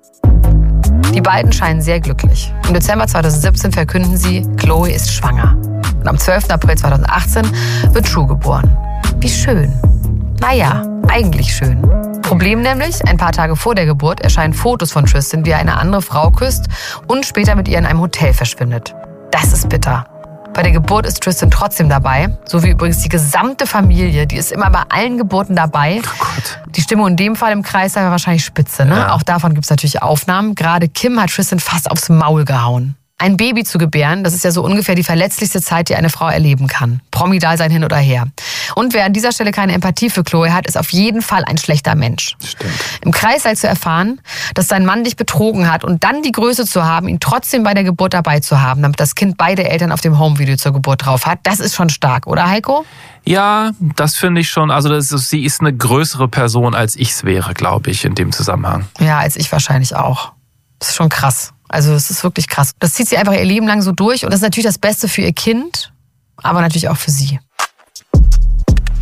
Die beiden scheinen sehr glücklich. Im Dezember zweitausendsiebzehn verkünden sie, Chloe ist schwanger. Und am zwölften April zweitausendachtzehn wird True geboren. Wie schön. Naja, eigentlich schön. Problem nämlich, ein paar Tage vor der Geburt erscheinen Fotos von Tristan, wie er eine andere Frau küsst und später mit ihr in einem Hotel verschwindet. Das ist bitter. Bei der Geburt ist Tristan trotzdem dabei, so wie übrigens die gesamte Familie, die ist immer bei allen Geburten dabei. Oh Gott. Die Stimmung in dem Fall im Kreis war wahrscheinlich spitze, ne? Ja. Auch davon gibt es natürlich Aufnahmen. Gerade Kim hat Tristan fast aufs Maul gehauen. Ein Baby zu gebären, das ist ja so ungefähr die verletzlichste Zeit, die eine Frau erleben kann. Promi-Dasein hin oder her. Und wer an dieser Stelle keine Empathie für Chloe hat, ist auf jeden Fall ein schlechter Mensch. Stimmt. Im Kreißsaal zu erfahren, dass sein Mann dich betrogen hat und dann die Größe zu haben, ihn trotzdem bei der Geburt dabei zu haben, damit das Kind beide Eltern auf dem Homevideo zur Geburt drauf hat, das ist schon stark, oder Heiko? Ja, das finde ich schon. Also das ist, sie ist eine größere Person, als ich es wäre, glaube ich, in dem Zusammenhang. Ja, als ich wahrscheinlich auch. Das ist schon krass. Also es ist wirklich krass. Das zieht sie einfach ihr Leben lang so durch und das ist natürlich das Beste für ihr Kind, aber natürlich auch für sie.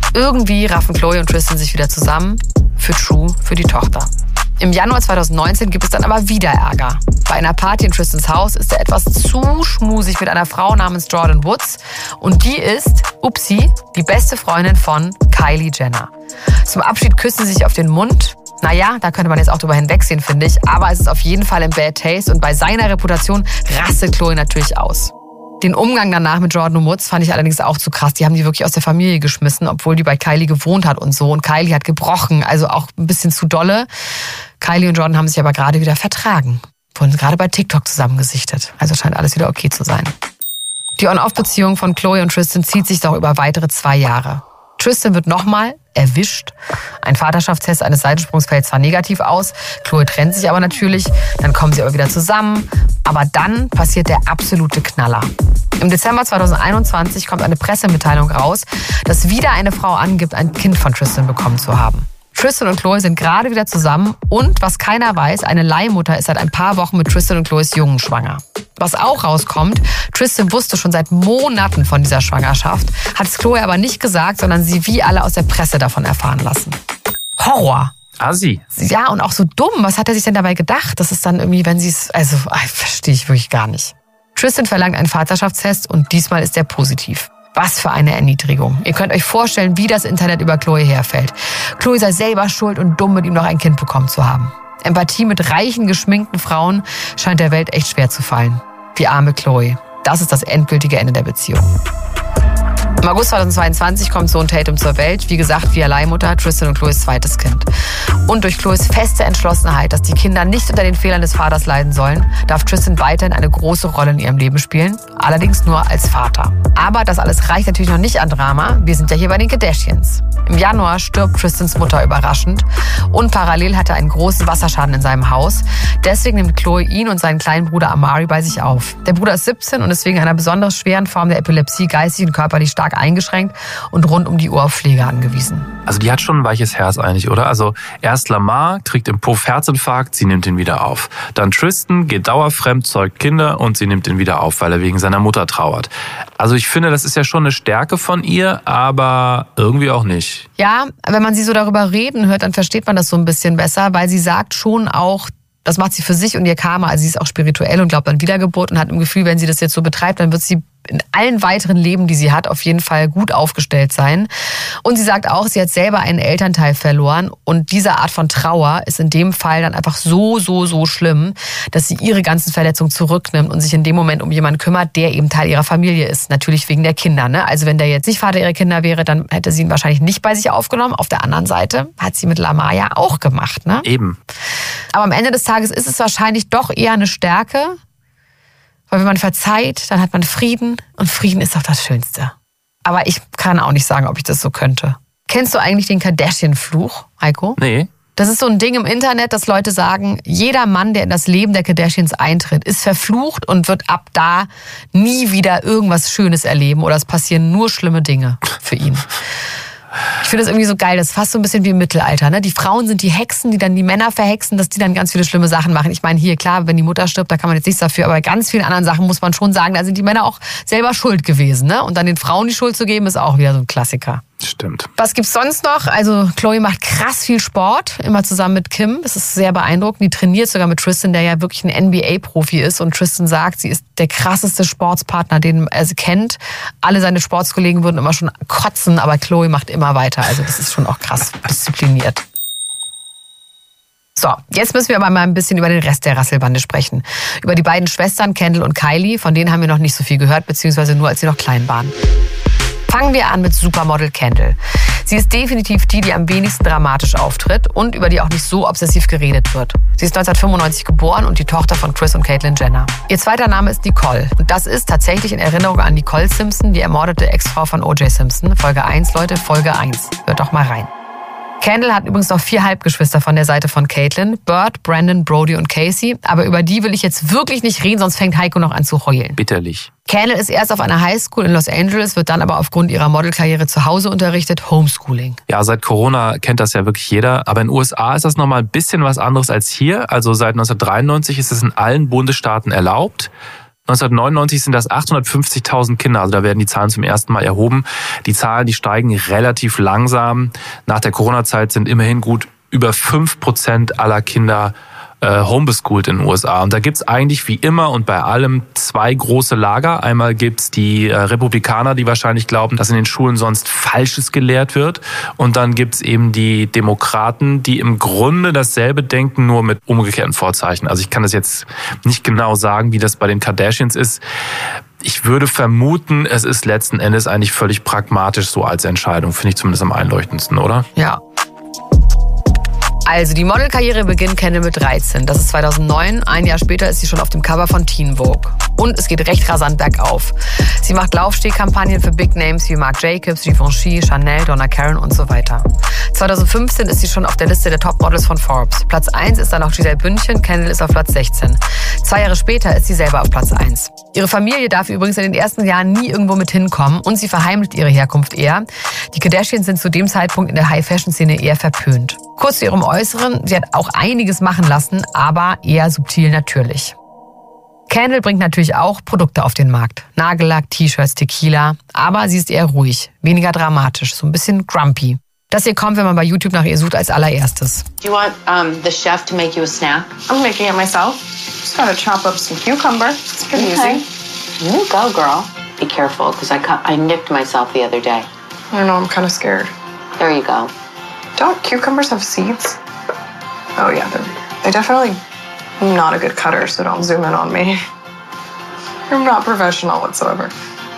Irgendwie raffen Chloe und Tristan sich wieder zusammen. Für True, für die Tochter. Im Januar zweitausendneunzehn gibt es dann aber wieder Ärger. Bei einer Party in Tristans Haus ist er etwas zu schmusig mit einer Frau namens Jordan Woods. Und die ist, upsie, die beste Freundin von Kylie Jenner. Zum Abschied küssen sie sich auf den Mund. Naja, da könnte man jetzt auch drüber hinwegsehen, finde ich. Aber es ist auf jeden Fall im Bad Taste und bei seiner Reputation rastet Chloe natürlich aus. Den Umgang danach mit Jordan Woods fand ich allerdings auch zu krass. Die haben die wirklich aus der Familie geschmissen, obwohl die bei Kylie gewohnt hat und so. Und Kylie hat gebrochen, also auch ein bisschen zu dolle. Kylie und Jordan haben sich aber gerade wieder vertragen. Wurden gerade bei TikTok zusammengesichtet. Also scheint alles wieder okay zu sein. Die On-Off-Beziehung von Chloe und Tristan zieht sich doch über weitere zwei Jahre. Tristan wird nochmal erwischt. Ein Vaterschaftstest eines Seitensprungs fällt zwar negativ aus, Chloe trennt sich aber natürlich, dann kommen sie aber wieder zusammen. Aber dann passiert der absolute Knaller. Im Dezember zweitausendeinundzwanzig kommt eine Pressemitteilung raus, dass wieder eine Frau angibt, ein Kind von Tristan bekommen zu haben. Tristan und Chloe sind gerade wieder zusammen und, was keiner weiß, eine Leihmutter ist seit ein paar Wochen mit Tristan und Chloes Jungen schwanger. Was auch rauskommt, Tristan wusste schon seit Monaten von dieser Schwangerschaft, hat es Chloe aber nicht gesagt, sondern sie wie alle aus der Presse davon erfahren lassen. Horror! Assi. Ja, und auch so dumm. Was hat er sich denn dabei gedacht? Das ist dann irgendwie, wenn sie es... Also, verstehe ich wirklich gar nicht. Tristan verlangt einen Vaterschaftstest und diesmal ist er positiv. Was für eine Erniedrigung. Ihr könnt euch vorstellen, wie das Internet über Chloe herfällt. Chloe sei selber schuld und dumm, mit ihm noch ein Kind bekommen zu haben. Empathie mit reichen, geschminkten Frauen scheint der Welt echt schwer zu fallen. Die arme Chloe. Das ist das endgültige Ende der Beziehung. Im August zweitausendzweiundzwanzig kommt Sohn Tatum zur Welt, wie gesagt via Leihmutter, Tristan und Chloes zweites Kind. Und durch Chloes feste Entschlossenheit, dass die Kinder nicht unter den Fehlern des Vaters leiden sollen, darf Tristan weiterhin eine große Rolle in ihrem Leben spielen, allerdings nur als Vater. Aber das alles reicht natürlich noch nicht an Drama, wir sind ja hier bei den Kardashians. Im Januar stirbt Tristans Mutter überraschend und parallel hat er einen großen Wasserschaden in seinem Haus. Deswegen nimmt Chloe ihn und seinen kleinen Bruder Amari bei sich auf. Der Bruder ist siebzehn und ist wegen einer besonders schweren Form der Epilepsie geistig und körperlich stark eingeschränkt und rund um die Uhr auf Pflege angewiesen. Also die hat schon ein weiches Herz eigentlich, oder? Also erst Lamar kriegt im Puff Herzinfarkt, sie nimmt ihn wieder auf. Dann Tristan geht dauerfremd, zeugt Kinder und sie nimmt ihn wieder auf, weil er wegen seiner Mutter trauert. Also ich finde, das ist ja schon eine Stärke von ihr, aber irgendwie auch nicht. Ja, wenn man sie so darüber reden hört, dann versteht man das so ein bisschen besser, weil sie sagt schon auch, das macht sie für sich und ihr Karma. Also sie ist auch spirituell und glaubt an Wiedergeburt und hat im Gefühl, wenn sie das jetzt so betreibt, dann wird sie in allen weiteren Leben, die sie hat, auf jeden Fall gut aufgestellt sein. Und sie sagt auch, sie hat selber einen Elternteil verloren und diese Art von Trauer ist in dem Fall dann einfach so, so, so schlimm, dass sie ihre ganzen Verletzungen zurücknimmt und sich in dem Moment um jemanden kümmert, der eben Teil ihrer Familie ist. Natürlich wegen der Kinder. Ne? Also wenn der jetzt nicht Vater ihrer Kinder wäre, dann hätte sie ihn wahrscheinlich nicht bei sich aufgenommen. Auf der anderen Seite hat sie mit Lamar ja auch gemacht. Ne? Eben. Aber am Ende des Tages ist es wahrscheinlich doch eher eine Stärke, weil wenn man verzeiht, dann hat man Frieden und Frieden ist doch das Schönste. Aber ich kann auch nicht sagen, ob ich das so könnte. Kennst du eigentlich den Kardashian-Fluch, Heiko? Nee. Das ist so ein Ding im Internet, dass Leute sagen, jeder Mann, der in das Leben der Kardashians eintritt, ist verflucht und wird ab da nie wieder irgendwas Schönes erleben oder es passieren nur schlimme Dinge für ihn. Ich finde das irgendwie so geil, das ist fast so ein bisschen wie im Mittelalter. Ne? Die Frauen sind die Hexen, die dann die Männer verhexen, dass die dann ganz viele schlimme Sachen machen. Ich meine, hier, klar, wenn die Mutter stirbt, da kann man jetzt nichts dafür, aber bei ganz vielen anderen Sachen muss man schon sagen, da sind die Männer auch selber schuld gewesen. Ne? Und dann den Frauen die Schuld zu geben, ist auch wieder so ein Klassiker. Stimmt. Was gibt's sonst noch? Also Chloe macht krass viel Sport, immer zusammen mit Kim. Das ist sehr beeindruckend. Die trainiert sogar mit Tristan, der ja wirklich ein N B A-Profi ist. Und Tristan sagt, sie ist der krasseste Sportspartner, den er kennt. Alle seine Sportskollegen würden immer schon kotzen, aber Chloe macht immer weiter. Also das ist schon auch krass diszipliniert. So, jetzt müssen wir aber mal ein bisschen über den Rest der Rasselbande sprechen. Über die beiden Schwestern Kendall und Kylie, von denen haben wir noch nicht so viel gehört, beziehungsweise nur, als sie noch klein waren. Fangen wir an mit Supermodel Kendall. Sie ist definitiv die, die am wenigsten dramatisch auftritt und über die auch nicht so obsessiv geredet wird. Sie ist neunzehnhundertfünfundneunzig geboren und die Tochter von Kris und Caitlyn Jenner. Ihr zweiter Name ist Nicole. Und das ist tatsächlich in Erinnerung an Nicole Simpson, die ermordete Ex-Frau von O J Simpson. Folge eins, Leute, Folge eins. Hört doch mal rein. Kendall hat übrigens noch vier Halbgeschwister von der Seite von Caitlyn. Bert, Brandon, Brody und Casey. Aber über die will ich jetzt wirklich nicht reden, sonst fängt Heiko noch an zu heulen. Bitterlich. Kendall ist erst auf einer Highschool in Los Angeles, wird dann aber aufgrund ihrer Modelkarriere zu Hause unterrichtet, Homeschooling. Ja, seit Corona kennt das ja wirklich jeder. Aber in den U S A ist das nochmal ein bisschen was anderes als hier. Also seit neunzehnhundertdreiundneunzig ist es in allen Bundesstaaten erlaubt. neunzehnhundertneunundneunzig sind das achthundertfünfzigtausend Kinder, also da werden die Zahlen zum ersten Mal erhoben. Die Zahlen, die steigen relativ langsam. Nach der Corona-Zeit sind immerhin gut über fünf Prozent aller Kinder äh, homeschooled in den U S A. Und da gibt's eigentlich wie immer und bei allem zwei große Lager. Einmal gibt's die äh, Republikaner, die wahrscheinlich glauben, dass in den Schulen sonst Falsches gelehrt wird. Und dann gibt's eben die Demokraten, die im Grunde dasselbe denken, nur mit umgekehrten Vorzeichen. Also ich kann das jetzt nicht genau sagen, wie das bei den Kardashians ist. Ich würde vermuten, es ist letzten Endes eigentlich völlig pragmatisch so als Entscheidung. Finde ich zumindest am einleuchtendsten, oder? Ja. Also die Modelkarriere beginnt Kendall mit dreizehn. Das ist zweitausendneun. Ein Jahr später ist sie schon auf dem Cover von Teen Vogue. Und es geht recht rasant bergauf. Sie macht Laufstehkampagnen für Big Names wie Marc Jacobs, Givenchy, Chanel, Donna Karan und so weiter. zweitausendfünfzehn ist sie schon auf der Liste der Topmodels von Forbes. Platz eins ist dann auch Giselle Bündchen, Kendall ist auf Platz sechzehn. Zwei Jahre später ist sie selber auf Platz eins. Ihre Familie darf übrigens in den ersten Jahren nie irgendwo mit hinkommen und sie verheimlicht ihre Herkunft eher. Die Kardashians sind zu dem Zeitpunkt in der High-Fashion-Szene eher verpönt. Kurz zu ihrem Äußeren, sie hat auch einiges machen lassen, aber eher subtil natürlich. Kendall bringt natürlich auch Produkte auf den Markt. Nagellack, T-Shirts, Tequila. Aber sie ist eher ruhig, weniger dramatisch, so ein bisschen grumpy. Das hier kommt, wenn man bei YouTube nach ihr sucht, als allererstes. Do you want um, the chef to make you a snack? I'm making it myself. Just gotta chop up some cucumber. It's pretty Okay. easy. You go, girl. Be careful, because I, cut, I nicked myself the other day. I don't know, I'm kind of scared. There you go. Don't cucumbers have seeds? Oh yeah, they're, they definitely... I'm not a good cutter, so don't zoom in on me. I'm not professional whatsoever.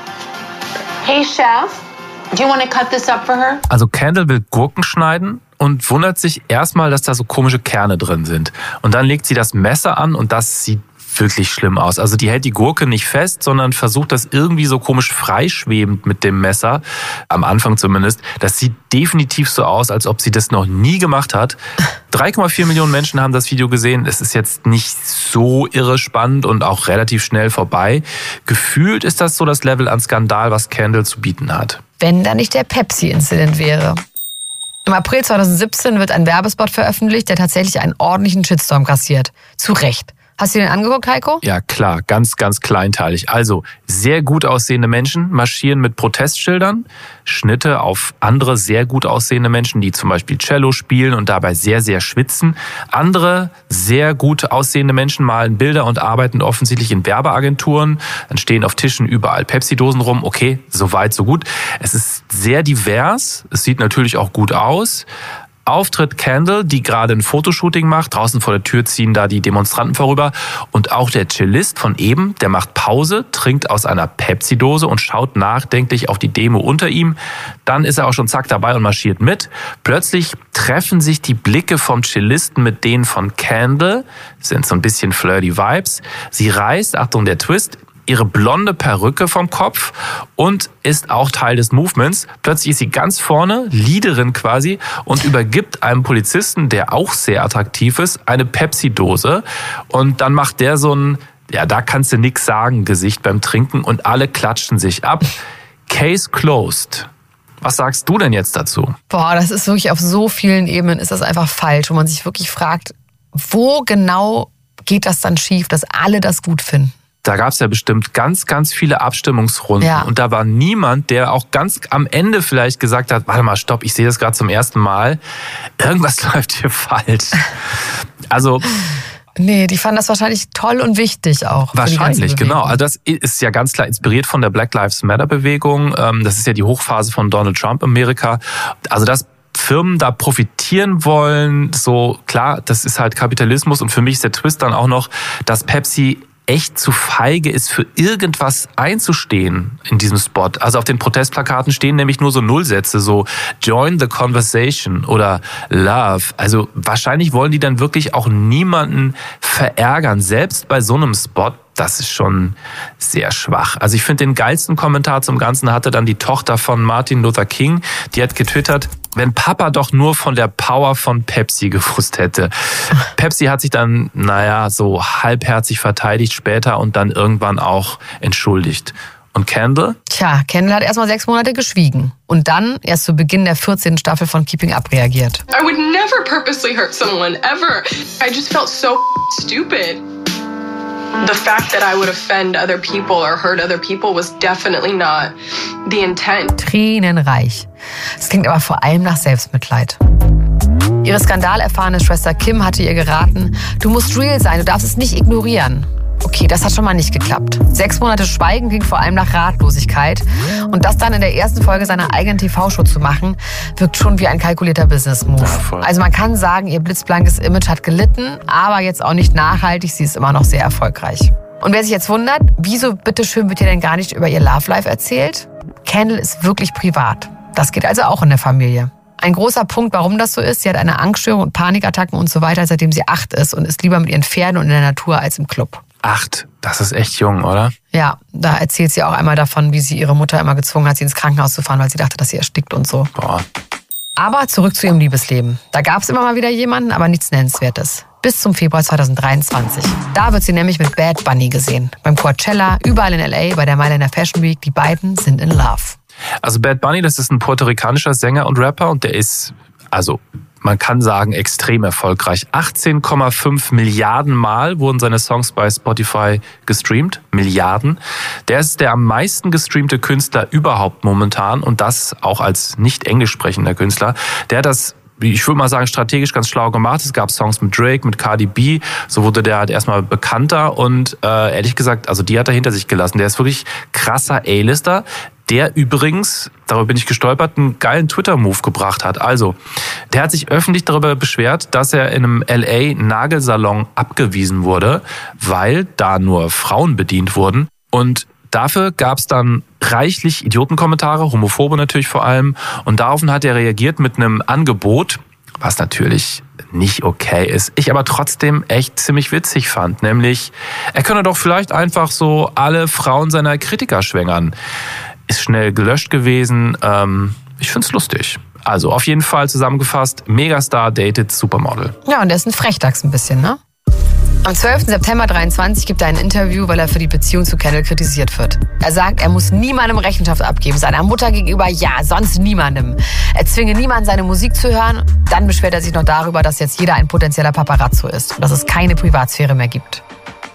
Hey, chef. Do you want to cut this up for her? Also Kendall will Gurken schneiden und wundert sich erstmal, dass da so komische Kerne drin sind. Und dann legt sie das Messer an und das sieht wirklich schlimm aus. Also die hält die Gurke nicht fest, sondern versucht das irgendwie so komisch freischwebend mit dem Messer, am Anfang zumindest. Das sieht definitiv so aus, als ob sie das noch nie gemacht hat. drei Komma vier Millionen Menschen haben das Video gesehen. Es ist jetzt nicht so irre spannend und auch relativ schnell vorbei. Gefühlt ist das so das Level an Skandal, was Kendall zu bieten hat. Wenn da nicht der Pepsi-Incident wäre. Im April zweitausendsiebzehn wird ein Werbespot veröffentlicht, der tatsächlich einen ordentlichen Shitstorm kassiert. Zu Recht. Hast du den angeguckt, Heiko? Ja, klar, ganz, ganz kleinteilig. Also, sehr gut aussehende Menschen marschieren mit Protestschildern, Schnitte auf andere sehr gut aussehende Menschen, die zum Beispiel Cello spielen und dabei sehr, sehr schwitzen. Andere sehr gut aussehende Menschen malen Bilder und arbeiten offensichtlich in Werbeagenturen. Dann stehen auf Tischen überall Pepsi-Dosen rum. Okay, so weit, so gut. Es ist sehr divers. Es sieht natürlich auch gut aus. Auftritt Kendall, die gerade ein Fotoshooting macht. Draußen vor der Tür ziehen da die Demonstranten vorüber. Und auch der Cellist von eben, der macht Pause, trinkt aus einer Pepsi-Dose und schaut nachdenklich auf die Demo unter ihm. Dann ist er auch schon zack dabei und marschiert mit. Plötzlich treffen sich die Blicke vom Cellisten mit denen von Kendall. Das sind so ein bisschen flirty Vibes. Sie reißt, Achtung der Twist, ihre blonde Perücke vom Kopf und ist auch Teil des Movements. Plötzlich ist sie ganz vorne, Leaderin quasi, und übergibt einem Polizisten, der auch sehr attraktiv ist, eine Pepsi-Dose. Und dann macht der so ein, ja, da kannst du nix sagen, Gesicht beim Trinken und alle klatschen sich ab. Case closed. Was sagst du denn jetzt dazu? Boah, das ist wirklich auf so vielen Ebenen ist das einfach falsch, wo man sich wirklich fragt, wo genau geht das dann schief, dass alle das gut finden? Da gab es ja bestimmt ganz, ganz viele Abstimmungsrunden. Ja. Und da war niemand, der auch ganz am Ende vielleicht gesagt hat, warte mal, stopp, ich sehe das gerade zum ersten Mal. Irgendwas läuft hier falsch. Also... Nee, die fanden das wahrscheinlich toll und wichtig auch. Wahrscheinlich, genau. Also das ist ja ganz klar inspiriert von der Black Lives Matter Bewegung. Das ist ja die Hochphase von Donald Trump in Amerika. Also das Firmen da profitieren wollen, so klar, das ist halt Kapitalismus. Und für mich ist der Twist dann auch noch, dass Pepsi echt zu feige ist, für irgendwas einzustehen in diesem Spot. Also auf den Protestplakaten stehen nämlich nur so Nullsätze, so Join the Conversation oder Love. Also wahrscheinlich wollen die dann wirklich auch niemanden verärgern, selbst bei so einem Spot. Das ist schon sehr schwach. Also ich finde, den geilsten Kommentar zum Ganzen hatte dann die Tochter von Martin Luther King. Die hat getwittert, wenn Papa doch nur von der Power von Pepsi gewusst hätte. Pepsi hat sich dann, naja, so halbherzig verteidigt später und dann irgendwann auch entschuldigt. Und Kendall? Tja, Kendall hat erstmal sechs Monate geschwiegen. Und dann erst zu Beginn der vierzehnten Staffel von Keeping Up reagiert. I would never purposely hurt someone, ever. I just felt so stupid. The fact that I would offend other people or hurt other people was definitely not the intent. Tränenreich. Das klingt aber vor allem nach Selbstmitleid. Ihre skandalerfahrene Schwester Kim hatte ihr geraten, du musst real sein, du darfst es nicht ignorieren. Okay, das hat schon mal nicht geklappt. Sechs Monate Schweigen klingt vor allem nach Ratlosigkeit. Und das dann in der ersten Folge seiner eigenen T V-Show zu machen, wirkt schon wie ein kalkulierter Business-Move. Ja, also man kann sagen, ihr blitzblankes Image hat gelitten, aber jetzt auch nicht nachhaltig, sie ist immer noch sehr erfolgreich. Und wer sich jetzt wundert, wieso bitteschön wird ihr denn gar nicht über ihr Love-Life erzählt? Kendall ist wirklich privat. Das geht also auch in der Familie. Ein großer Punkt, warum das so ist, sie hat eine Angststörung und Panikattacken und so weiter, seitdem sie acht ist und ist lieber mit ihren Pferden und in der Natur als im Club. Acht, das ist echt jung, oder? Ja, da erzählt sie auch einmal davon, wie sie ihre Mutter immer gezwungen hat, sie ins Krankenhaus zu fahren, weil sie dachte, dass sie erstickt und so. Boah. Aber zurück zu ihrem Liebesleben. Da gab es immer mal wieder jemanden, aber nichts Nennenswertes. Bis zum Februar zweitausenddreiundzwanzig. Da wird sie nämlich mit Bad Bunny gesehen. Beim Coachella, überall in L A, bei der Mailänder Fashion Week. Die beiden sind in Love. Also Bad Bunny, das ist ein puerto-ricanischer Sänger und Rapper und der ist, also man kann sagen, extrem erfolgreich. achtzehn Komma fünf Milliarden Mal wurden seine Songs bei Spotify gestreamt. Milliarden. Der ist der am meisten gestreamte Künstler überhaupt momentan und das auch als nicht englisch sprechender Künstler. Der hat das, ich würde mal sagen, strategisch ganz schlau gemacht. Es gab Songs mit Drake, mit Cardi B. So wurde der halt erstmal bekannter und äh, ehrlich gesagt, also die hat er hinter sich gelassen. Der ist wirklich krasser A-Lister. Der übrigens, darüber bin ich gestolpert, einen geilen Twitter-Move gebracht hat. Also, der hat sich öffentlich darüber beschwert, dass er in einem L A-Nagelsalon abgewiesen wurde, weil da nur Frauen bedient wurden. Und dafür gab es dann reichlich Idiotenkommentare, homophobe natürlich vor allem. Und daraufhin hat er reagiert mit einem Angebot, was natürlich nicht okay ist. Ich aber trotzdem echt ziemlich witzig fand. Nämlich, er könne doch vielleicht einfach so alle Frauen seiner Kritiker schwängern. Ist schnell gelöscht gewesen. Ähm, ich find's lustig. Also auf jeden Fall zusammengefasst, Megastar datet Supermodel. Ja, und der ist ein Frechdachs ein bisschen, ne? Am zwölften September dreiundzwanzig gibt er ein Interview, weil er für die Beziehung zu Kendall kritisiert wird. Er sagt, er muss niemandem Rechenschaft abgeben. Seiner Mutter gegenüber ja, sonst niemandem. Er zwinge niemanden, seine Musik zu hören. Dann beschwert er sich noch darüber, dass jetzt jeder ein potenzieller Paparazzo ist und dass es keine Privatsphäre mehr gibt.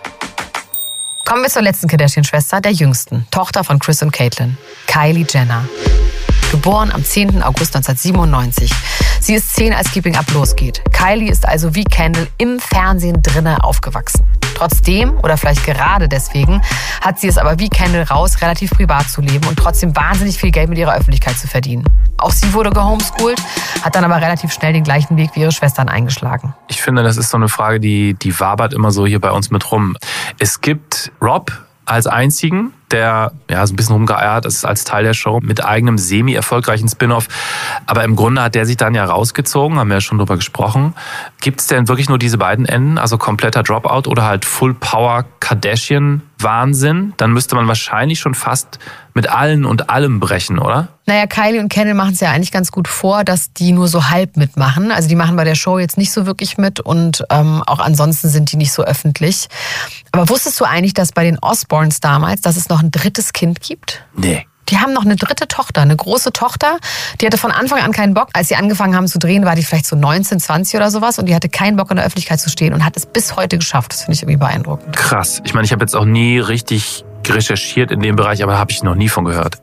Kommen wir zur letzten Kardashian-Schwester, der jüngsten, Tochter von Kris und Caitlyn, Kylie Jenner. Geboren am zehnten August neunzehnhundertsiebenundneunzig. Sie ist zehn, als Keeping Up losgeht. Kylie ist also wie Kendall im Fernsehen drinne aufgewachsen. Trotzdem, oder vielleicht gerade deswegen, hat sie es aber wie Kendall raus, relativ privat zu leben und trotzdem wahnsinnig viel Geld mit ihrer Öffentlichkeit zu verdienen. Auch sie wurde gehomeschoolt, hat dann aber relativ schnell den gleichen Weg wie ihre Schwestern eingeschlagen. Ich finde, das ist so eine Frage, die, die wabert immer so hier bei uns mit rum. Es gibt Rob als einzigen, der ja so ein bisschen rumgeeiert ist als Teil der Show mit eigenem semi-erfolgreichen Spin-off. Aber im Grunde hat der sich dann ja rausgezogen, haben wir ja schon drüber gesprochen. Gibt es denn wirklich nur diese beiden Enden, also kompletter Dropout oder halt Full-Power Kardashian-Wahnsinn? Dann müsste man wahrscheinlich schon fast mit allen und allem brechen, oder? Naja, Kylie und Kendall machen es ja eigentlich ganz gut vor, dass die nur so halb mitmachen. Also die machen bei der Show jetzt nicht so wirklich mit und ähm, auch ansonsten sind die nicht so öffentlich. Aber wusstest du eigentlich, dass bei den Osbournes damals, dass es noch ein drittes Kind gibt? Nee. Die haben noch eine dritte Tochter, eine große Tochter. Die hatte von Anfang an keinen Bock. Als sie angefangen haben zu drehen, war die vielleicht so neunzehn, zwanzig oder sowas. Und die hatte keinen Bock, in der Öffentlichkeit zu stehen und hat es bis heute geschafft. Das finde ich irgendwie beeindruckend. Krass. Ich meine, ich habe jetzt auch nie richtig recherchiert in dem Bereich, aber habe ich noch nie von gehört.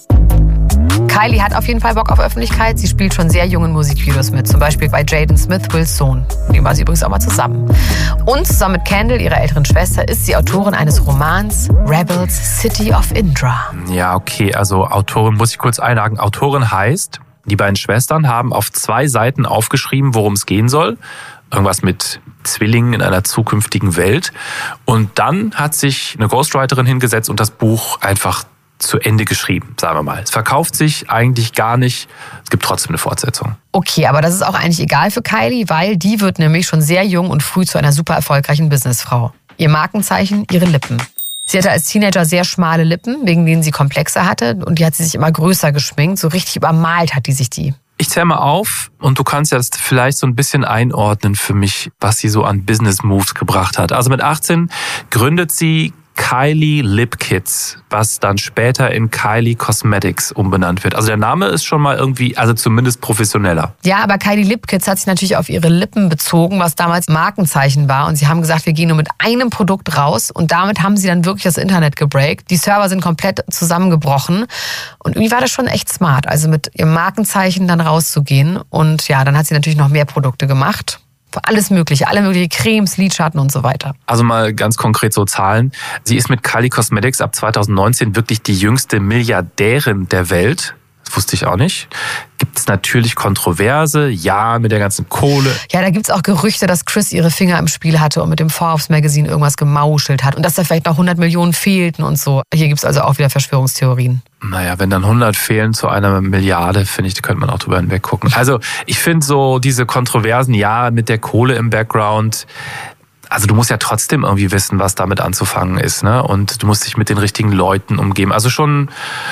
Kylie hat auf jeden Fall Bock auf Öffentlichkeit. Sie spielt schon sehr jungen Musikvideos mit. Zum Beispiel bei Jaden Smith, Wills Sohn. Mit dem war sie übrigens auch mal zusammen. Und zusammen mit Kendall, ihrer älteren Schwester, ist sie Autorin eines Romans Rebels City of Indra. Ja, okay. Also Autorin muss ich kurz einhaken. Autorin heißt, die beiden Schwestern haben auf zwei Seiten aufgeschrieben, worum es gehen soll. Irgendwas mit Zwillingen in einer zukünftigen Welt. Und dann hat sich eine Ghostwriterin hingesetzt und das Buch einfach zu Ende geschrieben, sagen wir mal. Es verkauft sich eigentlich gar nicht. Es gibt trotzdem eine Fortsetzung. Okay, aber das ist auch eigentlich egal für Kylie, weil die wird nämlich schon sehr jung und früh zu einer super erfolgreichen Businessfrau. Ihr Markenzeichen, ihre Lippen. Sie hatte als Teenager sehr schmale Lippen, wegen denen sie Komplexe hatte. Und die hat sie sich immer größer geschminkt. So richtig übermalt hat die sich die. Ich zähle mal auf und du kannst ja das vielleicht so ein bisschen einordnen für mich, was sie so an Business Moves gebracht hat. Also mit achtzehn gründet sie Kylie Lip Kits, was dann später in Kylie Cosmetics umbenannt wird. Also der Name ist schon mal irgendwie, also zumindest professioneller. Ja, aber Kylie Lip Kits hat sich natürlich auf ihre Lippen bezogen, was damals Markenzeichen war. Und sie haben gesagt, wir gehen nur mit einem Produkt raus. Und damit haben sie dann wirklich das Internet gebreakt. Die Server sind komplett zusammengebrochen. Und irgendwie war das schon echt smart, also mit ihrem Markenzeichen dann rauszugehen. Und ja, dann hat sie natürlich noch mehr Produkte gemacht. Alles mögliche, alle möglichen Cremes, Lidschatten und so weiter. Also mal ganz konkret so Zahlen. Sie ist mit Kylie Cosmetics ab zweitausendneunzehn wirklich die jüngste Milliardärin der Welt. Das wusste ich auch nicht. Gibt es natürlich Kontroverse, ja, mit der ganzen Kohle. Ja, da gibt es auch Gerüchte, dass Chris ihre Finger im Spiel hatte und mit dem Forbes Magazine irgendwas gemauschelt hat und dass da vielleicht noch hundert Millionen fehlten und so. Hier gibt es also auch wieder Verschwörungstheorien. Naja, wenn dann hundert fehlen zu einer Milliarde, finde ich, da könnte man auch drüber hinweg gucken. Also ich finde so diese Kontroversen, ja, mit der Kohle im Background, also du musst ja trotzdem irgendwie wissen, was damit anzufangen ist, ne? Und du musst dich mit den richtigen Leuten umgeben. Also schon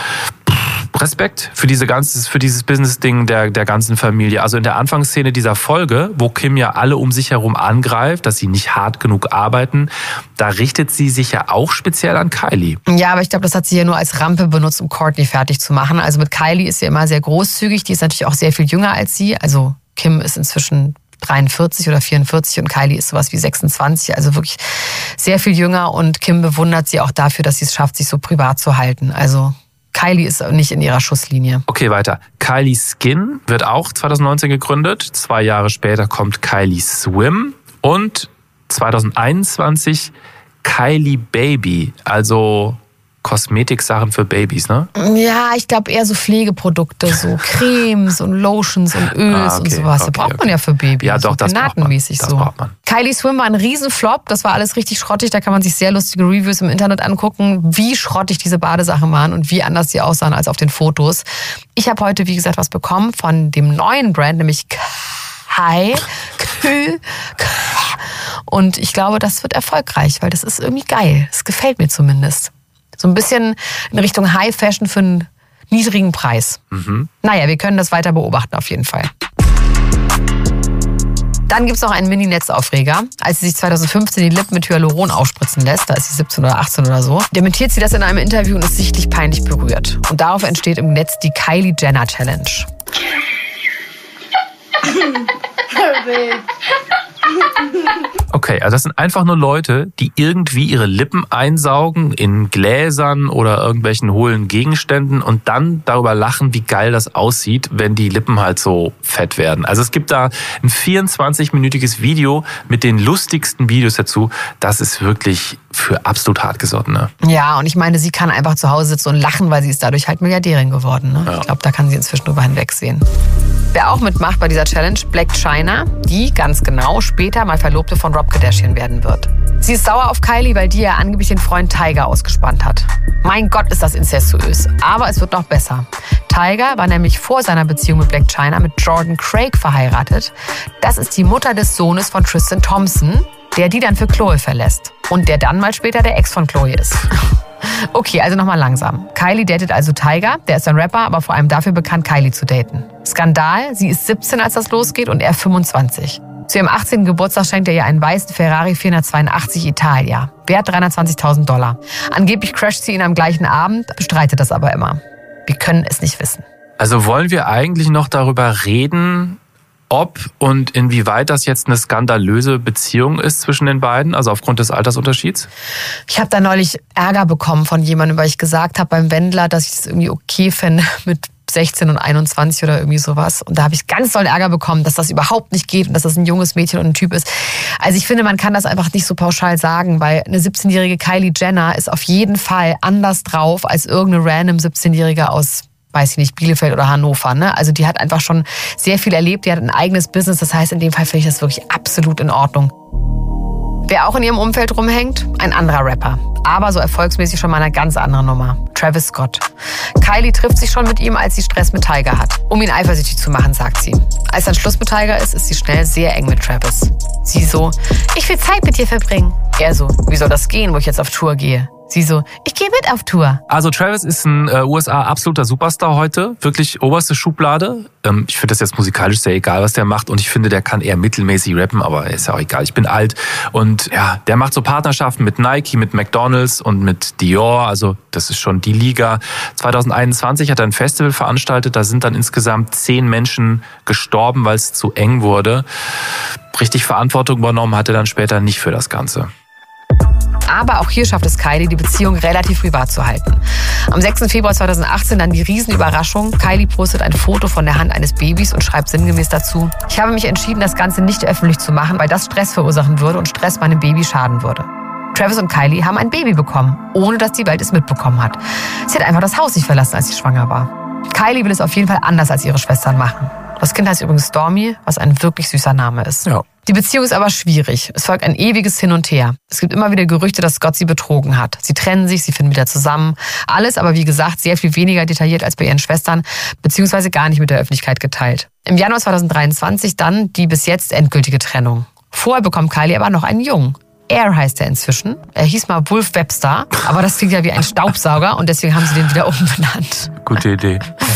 Respekt für diese ganze, für dieses Business-Ding der, der ganzen Familie. Also in der Anfangsszene dieser Folge, wo Kim ja alle um sich herum angreift, dass sie nicht hart genug arbeiten, da richtet sie sich ja auch speziell an Kylie. Ja, aber ich glaube, das hat sie ja nur als Rampe benutzt, um Kourtney fertig zu machen. Also mit Kylie ist sie immer sehr großzügig. Die ist natürlich auch sehr viel jünger als sie. Also Kim ist inzwischen dreiundvierzig oder vierundvierzig und Kylie ist sowas wie sechsundzwanzig, also wirklich sehr viel jünger. Und Kim bewundert sie auch dafür, dass sie es schafft, sich so privat zu halten. Also Kylie ist nicht in ihrer Schusslinie. Okay, weiter. Kylie Skin wird auch zweitausendneunzehn gegründet. Zwei Jahre später kommt Kylie Swim und zweitausendeinundzwanzig Kylie Baby, also Kosmetiksachen für Babys, ne? Ja, ich glaube eher so Pflegeprodukte, so Cremes und Lotions und Öls ah, okay, und sowas. Das okay, braucht man okay. ja für Babys. Ja, doch, so das braucht man. Das so. braucht man. Kylie Swim war ein Riesenflop. Das war alles richtig schrottig. Da kann man sich sehr lustige Reviews im Internet angucken, wie schrottig diese Badesachen waren und wie anders sie aussahen als auf den Fotos. Ich habe heute, wie gesagt, was bekommen von dem neuen Brand, nämlich Kai. Und ich glaube, das wird erfolgreich, weil das ist irgendwie geil. Das gefällt mir zumindest. So ein bisschen in Richtung High Fashion für einen niedrigen Preis. Mhm. Naja, wir können das weiter beobachten auf jeden Fall. Dann gibt es noch einen Mini-Netzaufreger. Als sie sich zweitausendfünfzehn die Lippen mit Hyaluron aufspritzen lässt, da ist sie siebzehn oder achtzehn oder so, dementiert sie das in einem Interview und ist sichtlich peinlich berührt. Und darauf entsteht im Netz die Kylie Jenner Challenge. Okay, also das sind einfach nur Leute, die irgendwie ihre Lippen einsaugen in Gläsern oder irgendwelchen hohlen Gegenständen und dann darüber lachen, wie geil das aussieht, wenn die Lippen halt so fett werden. Also es gibt da ein vierundzwanzig-minütiges Video mit den lustigsten Videos dazu. Das ist wirklich für absolut Hartgesottene. Ja, und ich meine, sie kann einfach zu Hause sitzen und lachen, weil sie ist dadurch halt Milliardärin geworden. Ne? Ja. Ich glaube, da kann sie inzwischen drüber hinwegsehen. Wer auch mitmacht bei dieser Challenge, Blac Chyna, die ganz genau später mal Verlobte von Rob Kardashian werden wird. Sie ist sauer auf Kylie, weil die ja angeblich den Freund Tyga ausgespannt hat. Mein Gott, ist das incestuös. Aber es wird noch besser. Tyga war nämlich vor seiner Beziehung mit Blac Chyna mit Jordan Craig verheiratet. Das ist die Mutter des Sohnes von Tristan Thompson, der die dann für Khloe verlässt. Und der dann mal später der Ex von Khloe ist. Okay, also nochmal langsam. Kylie datet also Tyga, der ist ein Rapper, aber vor allem dafür bekannt, Kylie zu daten. Skandal, sie ist siebzehn, als das losgeht und er fünfundzwanzig. Zu ihrem achtzehnten Geburtstag schenkt er ihr einen weißen Ferrari vierhundertzweiundachtzig Italia, wert dreihundertzwanzigtausend Dollar. Angeblich crasht sie ihn am gleichen Abend, bestreitet das aber immer. Wir können es nicht wissen. Also wollen wir eigentlich noch darüber reden, ob und inwieweit das jetzt eine skandalöse Beziehung ist zwischen den beiden, also aufgrund des Altersunterschieds? Ich habe da neulich Ärger bekommen von jemandem, weil ich gesagt habe beim Wendler, dass ich es irgendwie okay fände mit sechzehn und einundzwanzig oder irgendwie sowas. Und da habe ich ganz doll Ärger bekommen, dass das überhaupt nicht geht und dass das ein junges Mädchen und ein Typ ist. Also ich finde, man kann das einfach nicht so pauschal sagen, weil eine siebzehnjährige Kylie Jenner ist auf jeden Fall anders drauf als irgendeine random siebzehnjährige aus, weiß ich nicht, Bielefeld oder Hannover. Ne? Also die hat einfach schon sehr viel erlebt, die hat ein eigenes Business. Das heißt, in dem Fall finde ich das wirklich absolut in Ordnung. Wer auch in ihrem Umfeld rumhängt? Ein anderer Rapper. Aber so erfolgsmäßig schon mal eine ganz andere Nummer. Travis Scott. Kylie trifft sich schon mit ihm, als sie Stress mit Tyga hat. Um ihn eifersüchtig zu machen, sagt sie. Als dann Schluss mit Tyga ist, ist sie schnell sehr eng mit Travis. Sie so, ich will Zeit mit dir verbringen. Er so, wie soll das gehen, wo ich jetzt auf Tour gehe? Sie so, ich gehe mit auf Tour. Also Travis ist ein äh, U S A absoluter Superstar heute. Wirklich oberste Schublade. Ähm, ich finde das jetzt musikalisch sehr egal, was der macht. Und ich finde, der kann eher mittelmäßig rappen, aber ist ja auch egal. Ich bin alt. Und ja, der macht so Partnerschaften mit Nike, mit McDonald's und mit Dior. Also das ist schon die Liga. zwanzig einundzwanzig hat er ein Festival veranstaltet. Da sind dann insgesamt zehn Menschen gestorben, weil es zu eng wurde. Richtig Verantwortung übernommen hat er dann später nicht für das Ganze. Aber auch hier schafft es Kylie, die Beziehung relativ privat zu halten. Am sechsten Februar zweitausendachtzehn dann die Riesenüberraschung. Kylie postet ein Foto von der Hand eines Babys und schreibt sinngemäß dazu: Ich habe mich entschieden, das Ganze nicht öffentlich zu machen, weil das Stress verursachen würde und Stress meinem Baby schaden würde. Travis und Kylie haben ein Baby bekommen, ohne dass die Welt es mitbekommen hat. Sie hat einfach das Haus nicht verlassen, als sie schwanger war. Kylie will es auf jeden Fall anders als ihre Schwestern machen. Das Kind heißt übrigens Stormy, was ein wirklich süßer Name ist. Ja. Die Beziehung ist aber schwierig. Es folgt ein ewiges Hin und Her. Es gibt immer wieder Gerüchte, dass Scott sie betrogen hat. Sie trennen sich, sie finden wieder zusammen. Alles aber, wie gesagt, sehr viel weniger detailliert als bei ihren Schwestern, beziehungsweise gar nicht mit der Öffentlichkeit geteilt. Im Januar zweitausenddreiundzwanzig dann die bis jetzt endgültige Trennung. Vorher bekommt Kylie aber noch einen Jungen. Air heißt er inzwischen. Er hieß mal Wolf Webster, aber das klingt ja wie ein Staubsauger und deswegen haben sie den wieder umbenannt. Gute Idee.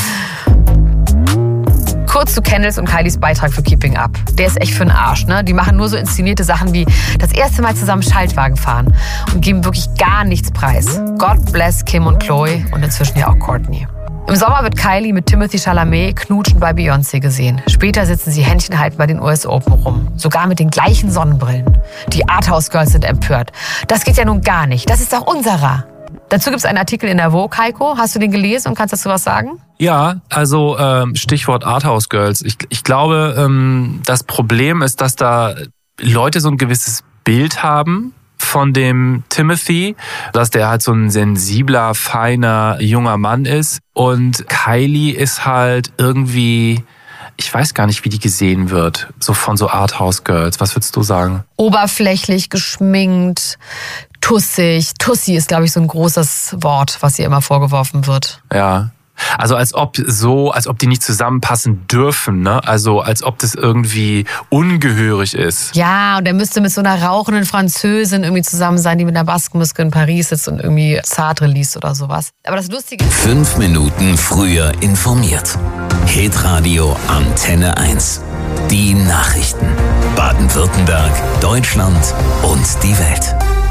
Kurz zu Kendalls und Kylies Beitrag für Keeping Up. Der ist echt für den Arsch, ne? Die machen nur so inszenierte Sachen wie das erste Mal zusammen Schaltwagen fahren und geben wirklich gar nichts preis. God bless Kim und Chloe und inzwischen ja auch Courtney. Im Sommer wird Kylie mit Timothée Chalamet knutschen bei Beyoncé gesehen. Später sitzen sie Händchen halten bei den U S Open rum. Sogar mit den gleichen Sonnenbrillen. Die Arthouse Girls sind empört. Das geht ja nun gar nicht. Das ist doch unserer. Dazu gibt es einen Artikel in der Vogue, Heiko. Hast du den gelesen und kannst dazu was sagen? Ja, also ähm, Stichwort Arthouse Girls. Ich, ich glaube, ähm, das Problem ist, dass da Leute so ein gewisses Bild haben von dem Timothy, dass der halt so ein sensibler, feiner, junger Mann ist. Und Kylie ist halt irgendwie, ich weiß gar nicht, wie die gesehen wird, so von so Arthouse Girls. Was würdest du sagen? Oberflächlich, geschminkt, tussig. Tussi ist, glaube ich, so ein großes Wort, was ihr immer vorgeworfen wird. Ja. Also als ob so, als ob die nicht zusammenpassen dürfen, ne? Also als ob das irgendwie ungehörig ist. Ja, und er müsste mit so einer rauchenden Französin irgendwie zusammen sein, die mit einer Baskenmuske in Paris sitzt und irgendwie Sartre liest oder sowas. Aber das Lustige ist... Fünf Minuten früher informiert. Hitradio Antenne eins. Die Nachrichten. Baden-Württemberg, Deutschland und die Welt.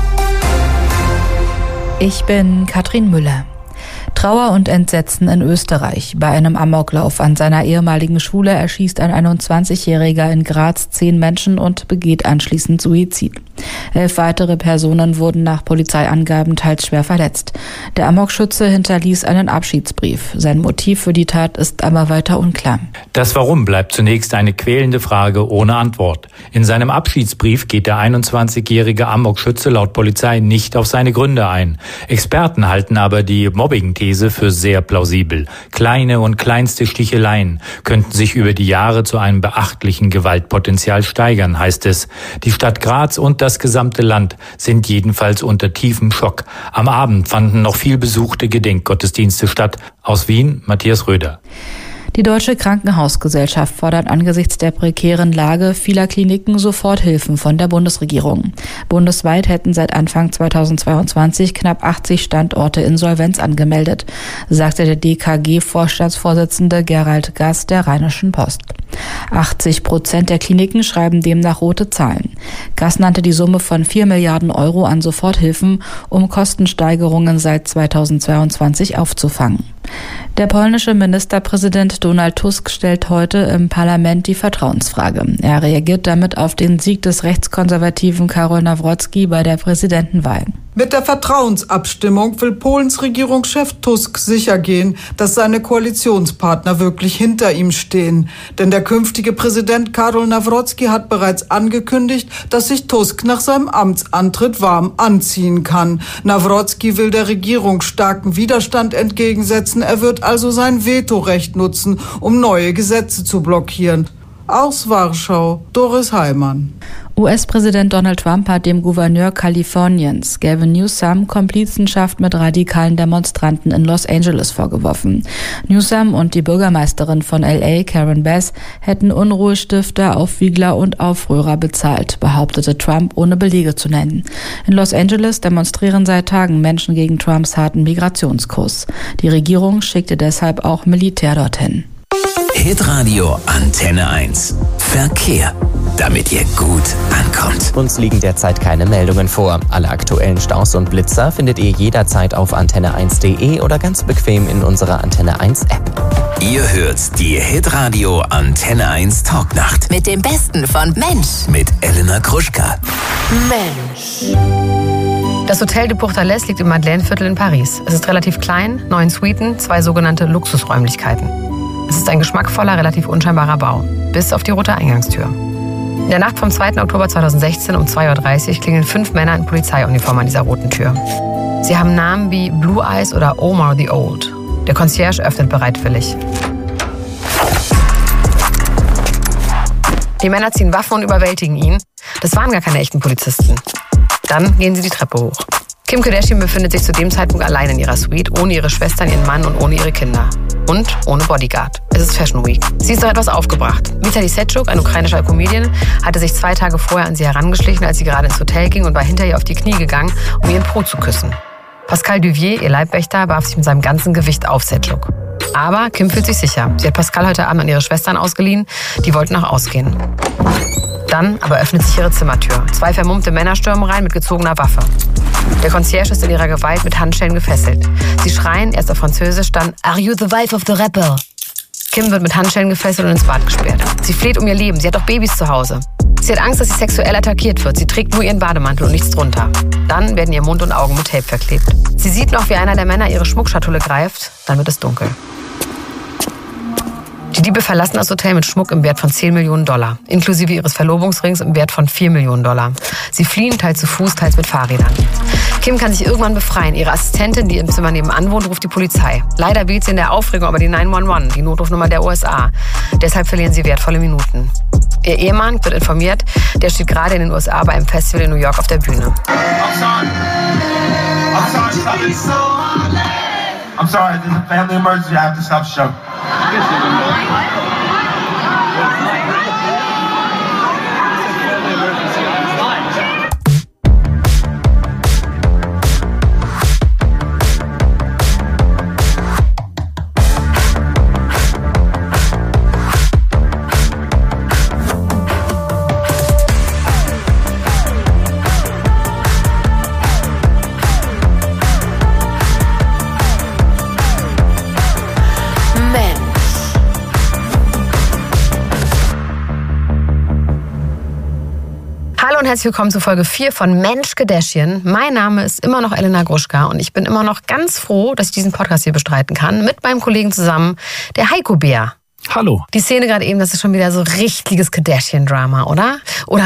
Ich bin Katrin Müller. Trauer und Entsetzen in Österreich. Bei einem Amoklauf an seiner ehemaligen Schule erschießt ein einundzwanzigjähriger in Graz zehn Menschen und begeht anschließend Suizid. Elf weitere Personen wurden nach Polizeiangaben teils schwer verletzt. Der Amokschütze hinterließ einen Abschiedsbrief. Sein Motiv für die Tat ist aber weiter unklar. Das Warum bleibt zunächst eine quälende Frage ohne Antwort. In seinem Abschiedsbrief geht der einundzwanzigjährige Amokschütze laut Polizei nicht auf seine Gründe ein. Experten halten aber die Mobbing-These für sehr plausibel. Kleine und kleinste Sticheleien könnten sich über die Jahre zu einem beachtlichen Gewaltpotenzial steigern, heißt es. Die Stadt Graz und das gesamte Land sind jedenfalls unter tiefem Schock. Am Abend fanden noch viel besuchte Gedenkgottesdienste statt. Aus Wien, Matthias Röder. Die Deutsche Krankenhausgesellschaft fordert angesichts der prekären Lage vieler Kliniken Soforthilfen von der Bundesregierung. Bundesweit hätten seit Anfang zweitausendzweiundzwanzig knapp achtzig Standorte Insolvenz angemeldet, sagte der D K G-Vorstandsvorsitzende Gerald Gass der Rheinischen Post. achtzig Prozent der Kliniken schreiben demnach rote Zahlen. Gass nannte die Summe von vier Milliarden Euro an Soforthilfen, um Kostensteigerungen seit zweitausendzweiundzwanzig aufzufangen. Der polnische Ministerpräsident Donald Tusk stellt heute im Parlament die Vertrauensfrage. Er reagiert damit auf den Sieg des rechtskonservativen Karol Nawrocki bei der Präsidentenwahl. Mit der Vertrauensabstimmung will Polens Regierungschef Tusk sichergehen, dass seine Koalitionspartner wirklich hinter ihm stehen. Denn der künftige Präsident Karol Nawrocki hat bereits angekündigt, dass sich Tusk nach seinem Amtsantritt warm anziehen kann. Nawrocki will der Regierung starken Widerstand entgegensetzen. Er wird also sein Vetorecht nutzen, um neue Gesetze zu blockieren. Aus Warschau, Doris Heimann. U S-Präsident Donald Trump hat dem Gouverneur Kaliforniens, Gavin Newsom, Komplizenschaft mit radikalen Demonstranten in Los Angeles vorgeworfen. Newsom und die Bürgermeisterin von L A, Karen Bass, hätten Unruhestifter, Aufwiegler und Aufrührer bezahlt, behauptete Trump, ohne Belege zu nennen. In Los Angeles demonstrieren seit Tagen Menschen gegen Trumps harten Migrationskurs. Die Regierung schickte deshalb auch Militär dorthin. Hitradio Antenne eins. Verkehr. Damit ihr gut ankommt. Uns liegen derzeit keine Meldungen vor. Alle aktuellen Staus und Blitzer findet ihr jederzeit auf antenne eins punkt de oder ganz bequem in unserer Antenne eins App. Ihr hört die Hitradio Antenne eins Talknacht. Mit dem Besten von Mensch. Mit Elena Gruschka. Mensch. Das Hotel de Pourtalès liegt im Madeleine-Viertel in Paris. Es ist relativ klein, neun Suiten, zwei sogenannte Luxusräumlichkeiten. Es ist ein geschmackvoller, relativ unscheinbarer Bau, bis auf die rote Eingangstür. In der Nacht vom zweiten Oktober zweitausendsechzehn um zwei Uhr dreißig klingeln fünf Männer in Polizeiuniform an dieser roten Tür. Sie haben Namen wie Blue Eyes oder Omar the Old. Der Concierge öffnet bereitwillig. Die Männer ziehen Waffen und überwältigen ihn. Das waren gar keine echten Polizisten. Dann gehen sie die Treppe hoch. Kim Kardashian befindet sich zu dem Zeitpunkt allein in ihrer Suite, ohne ihre Schwestern, ihren Mann und ohne ihre Kinder. Und ohne Bodyguard. Es ist Fashion Week. Sie ist doch etwas aufgebracht. Vitali Setschuk, ein ukrainischer Comedian, hatte sich zwei Tage vorher an sie herangeschlichen, als sie gerade ins Hotel ging und war hinter ihr auf die Knie gegangen, um ihren Po zu küssen. Pascal Duvier, ihr Leibwächter, warf sich mit seinem ganzen Gewicht auf Setschuk. Aber Kim fühlt sich sicher. Sie hat Pascal heute Abend an ihre Schwestern ausgeliehen. Die wollten noch ausgehen. Dann aber öffnet sich ihre Zimmertür. Zwei vermummte Männer stürmen rein mit gezogener Waffe. Der Concierge ist in ihrer Gewalt mit Handschellen gefesselt. Sie schreien, erst auf Französisch, dann "Are you the wife of the rapper?" Kim wird mit Handschellen gefesselt und ins Bad gesperrt. Sie fleht um ihr Leben, sie hat doch Babys zu Hause. Sie hat Angst, dass sie sexuell attackiert wird. Sie trägt nur ihren Bademantel und nichts drunter. Dann werden ihr Mund und Augen mit Tape verklebt. Sie sieht noch, wie einer der Männer ihre Schmuckschatulle greift. Dann wird es dunkel. Die Diebe verlassen das Hotel mit Schmuck im Wert von zehn Millionen Dollar, inklusive ihres Verlobungsrings im Wert von vier Millionen Dollar. Sie fliehen teils zu Fuß, teils mit Fahrrädern. Kim kann sich irgendwann befreien. Ihre Assistentin, die im Zimmer nebenan wohnt, ruft die Polizei. Leider wählt sie in der Aufregung aber die neun eins eins, die Notrufnummer der U S A. Deshalb verlieren sie wertvolle Minuten. Ihr Ehemann wird informiert, der steht gerade in den U S A bei einem Festival in New York auf der Bühne. I'm sorry. I'm sorry. I'm sorry. There's a family emergency. I have to stop the show. Hallo und herzlich willkommen zu Folge vier von Mensch Kardashian. Mein Name ist immer noch Elena Gruschka und ich bin immer noch ganz froh, dass ich diesen Podcast hier bestreiten kann mit meinem Kollegen zusammen, der Heiko Bär. Hallo. Die Szene gerade eben, das ist schon wieder so richtiges Kardashian-Drama, oder? Oder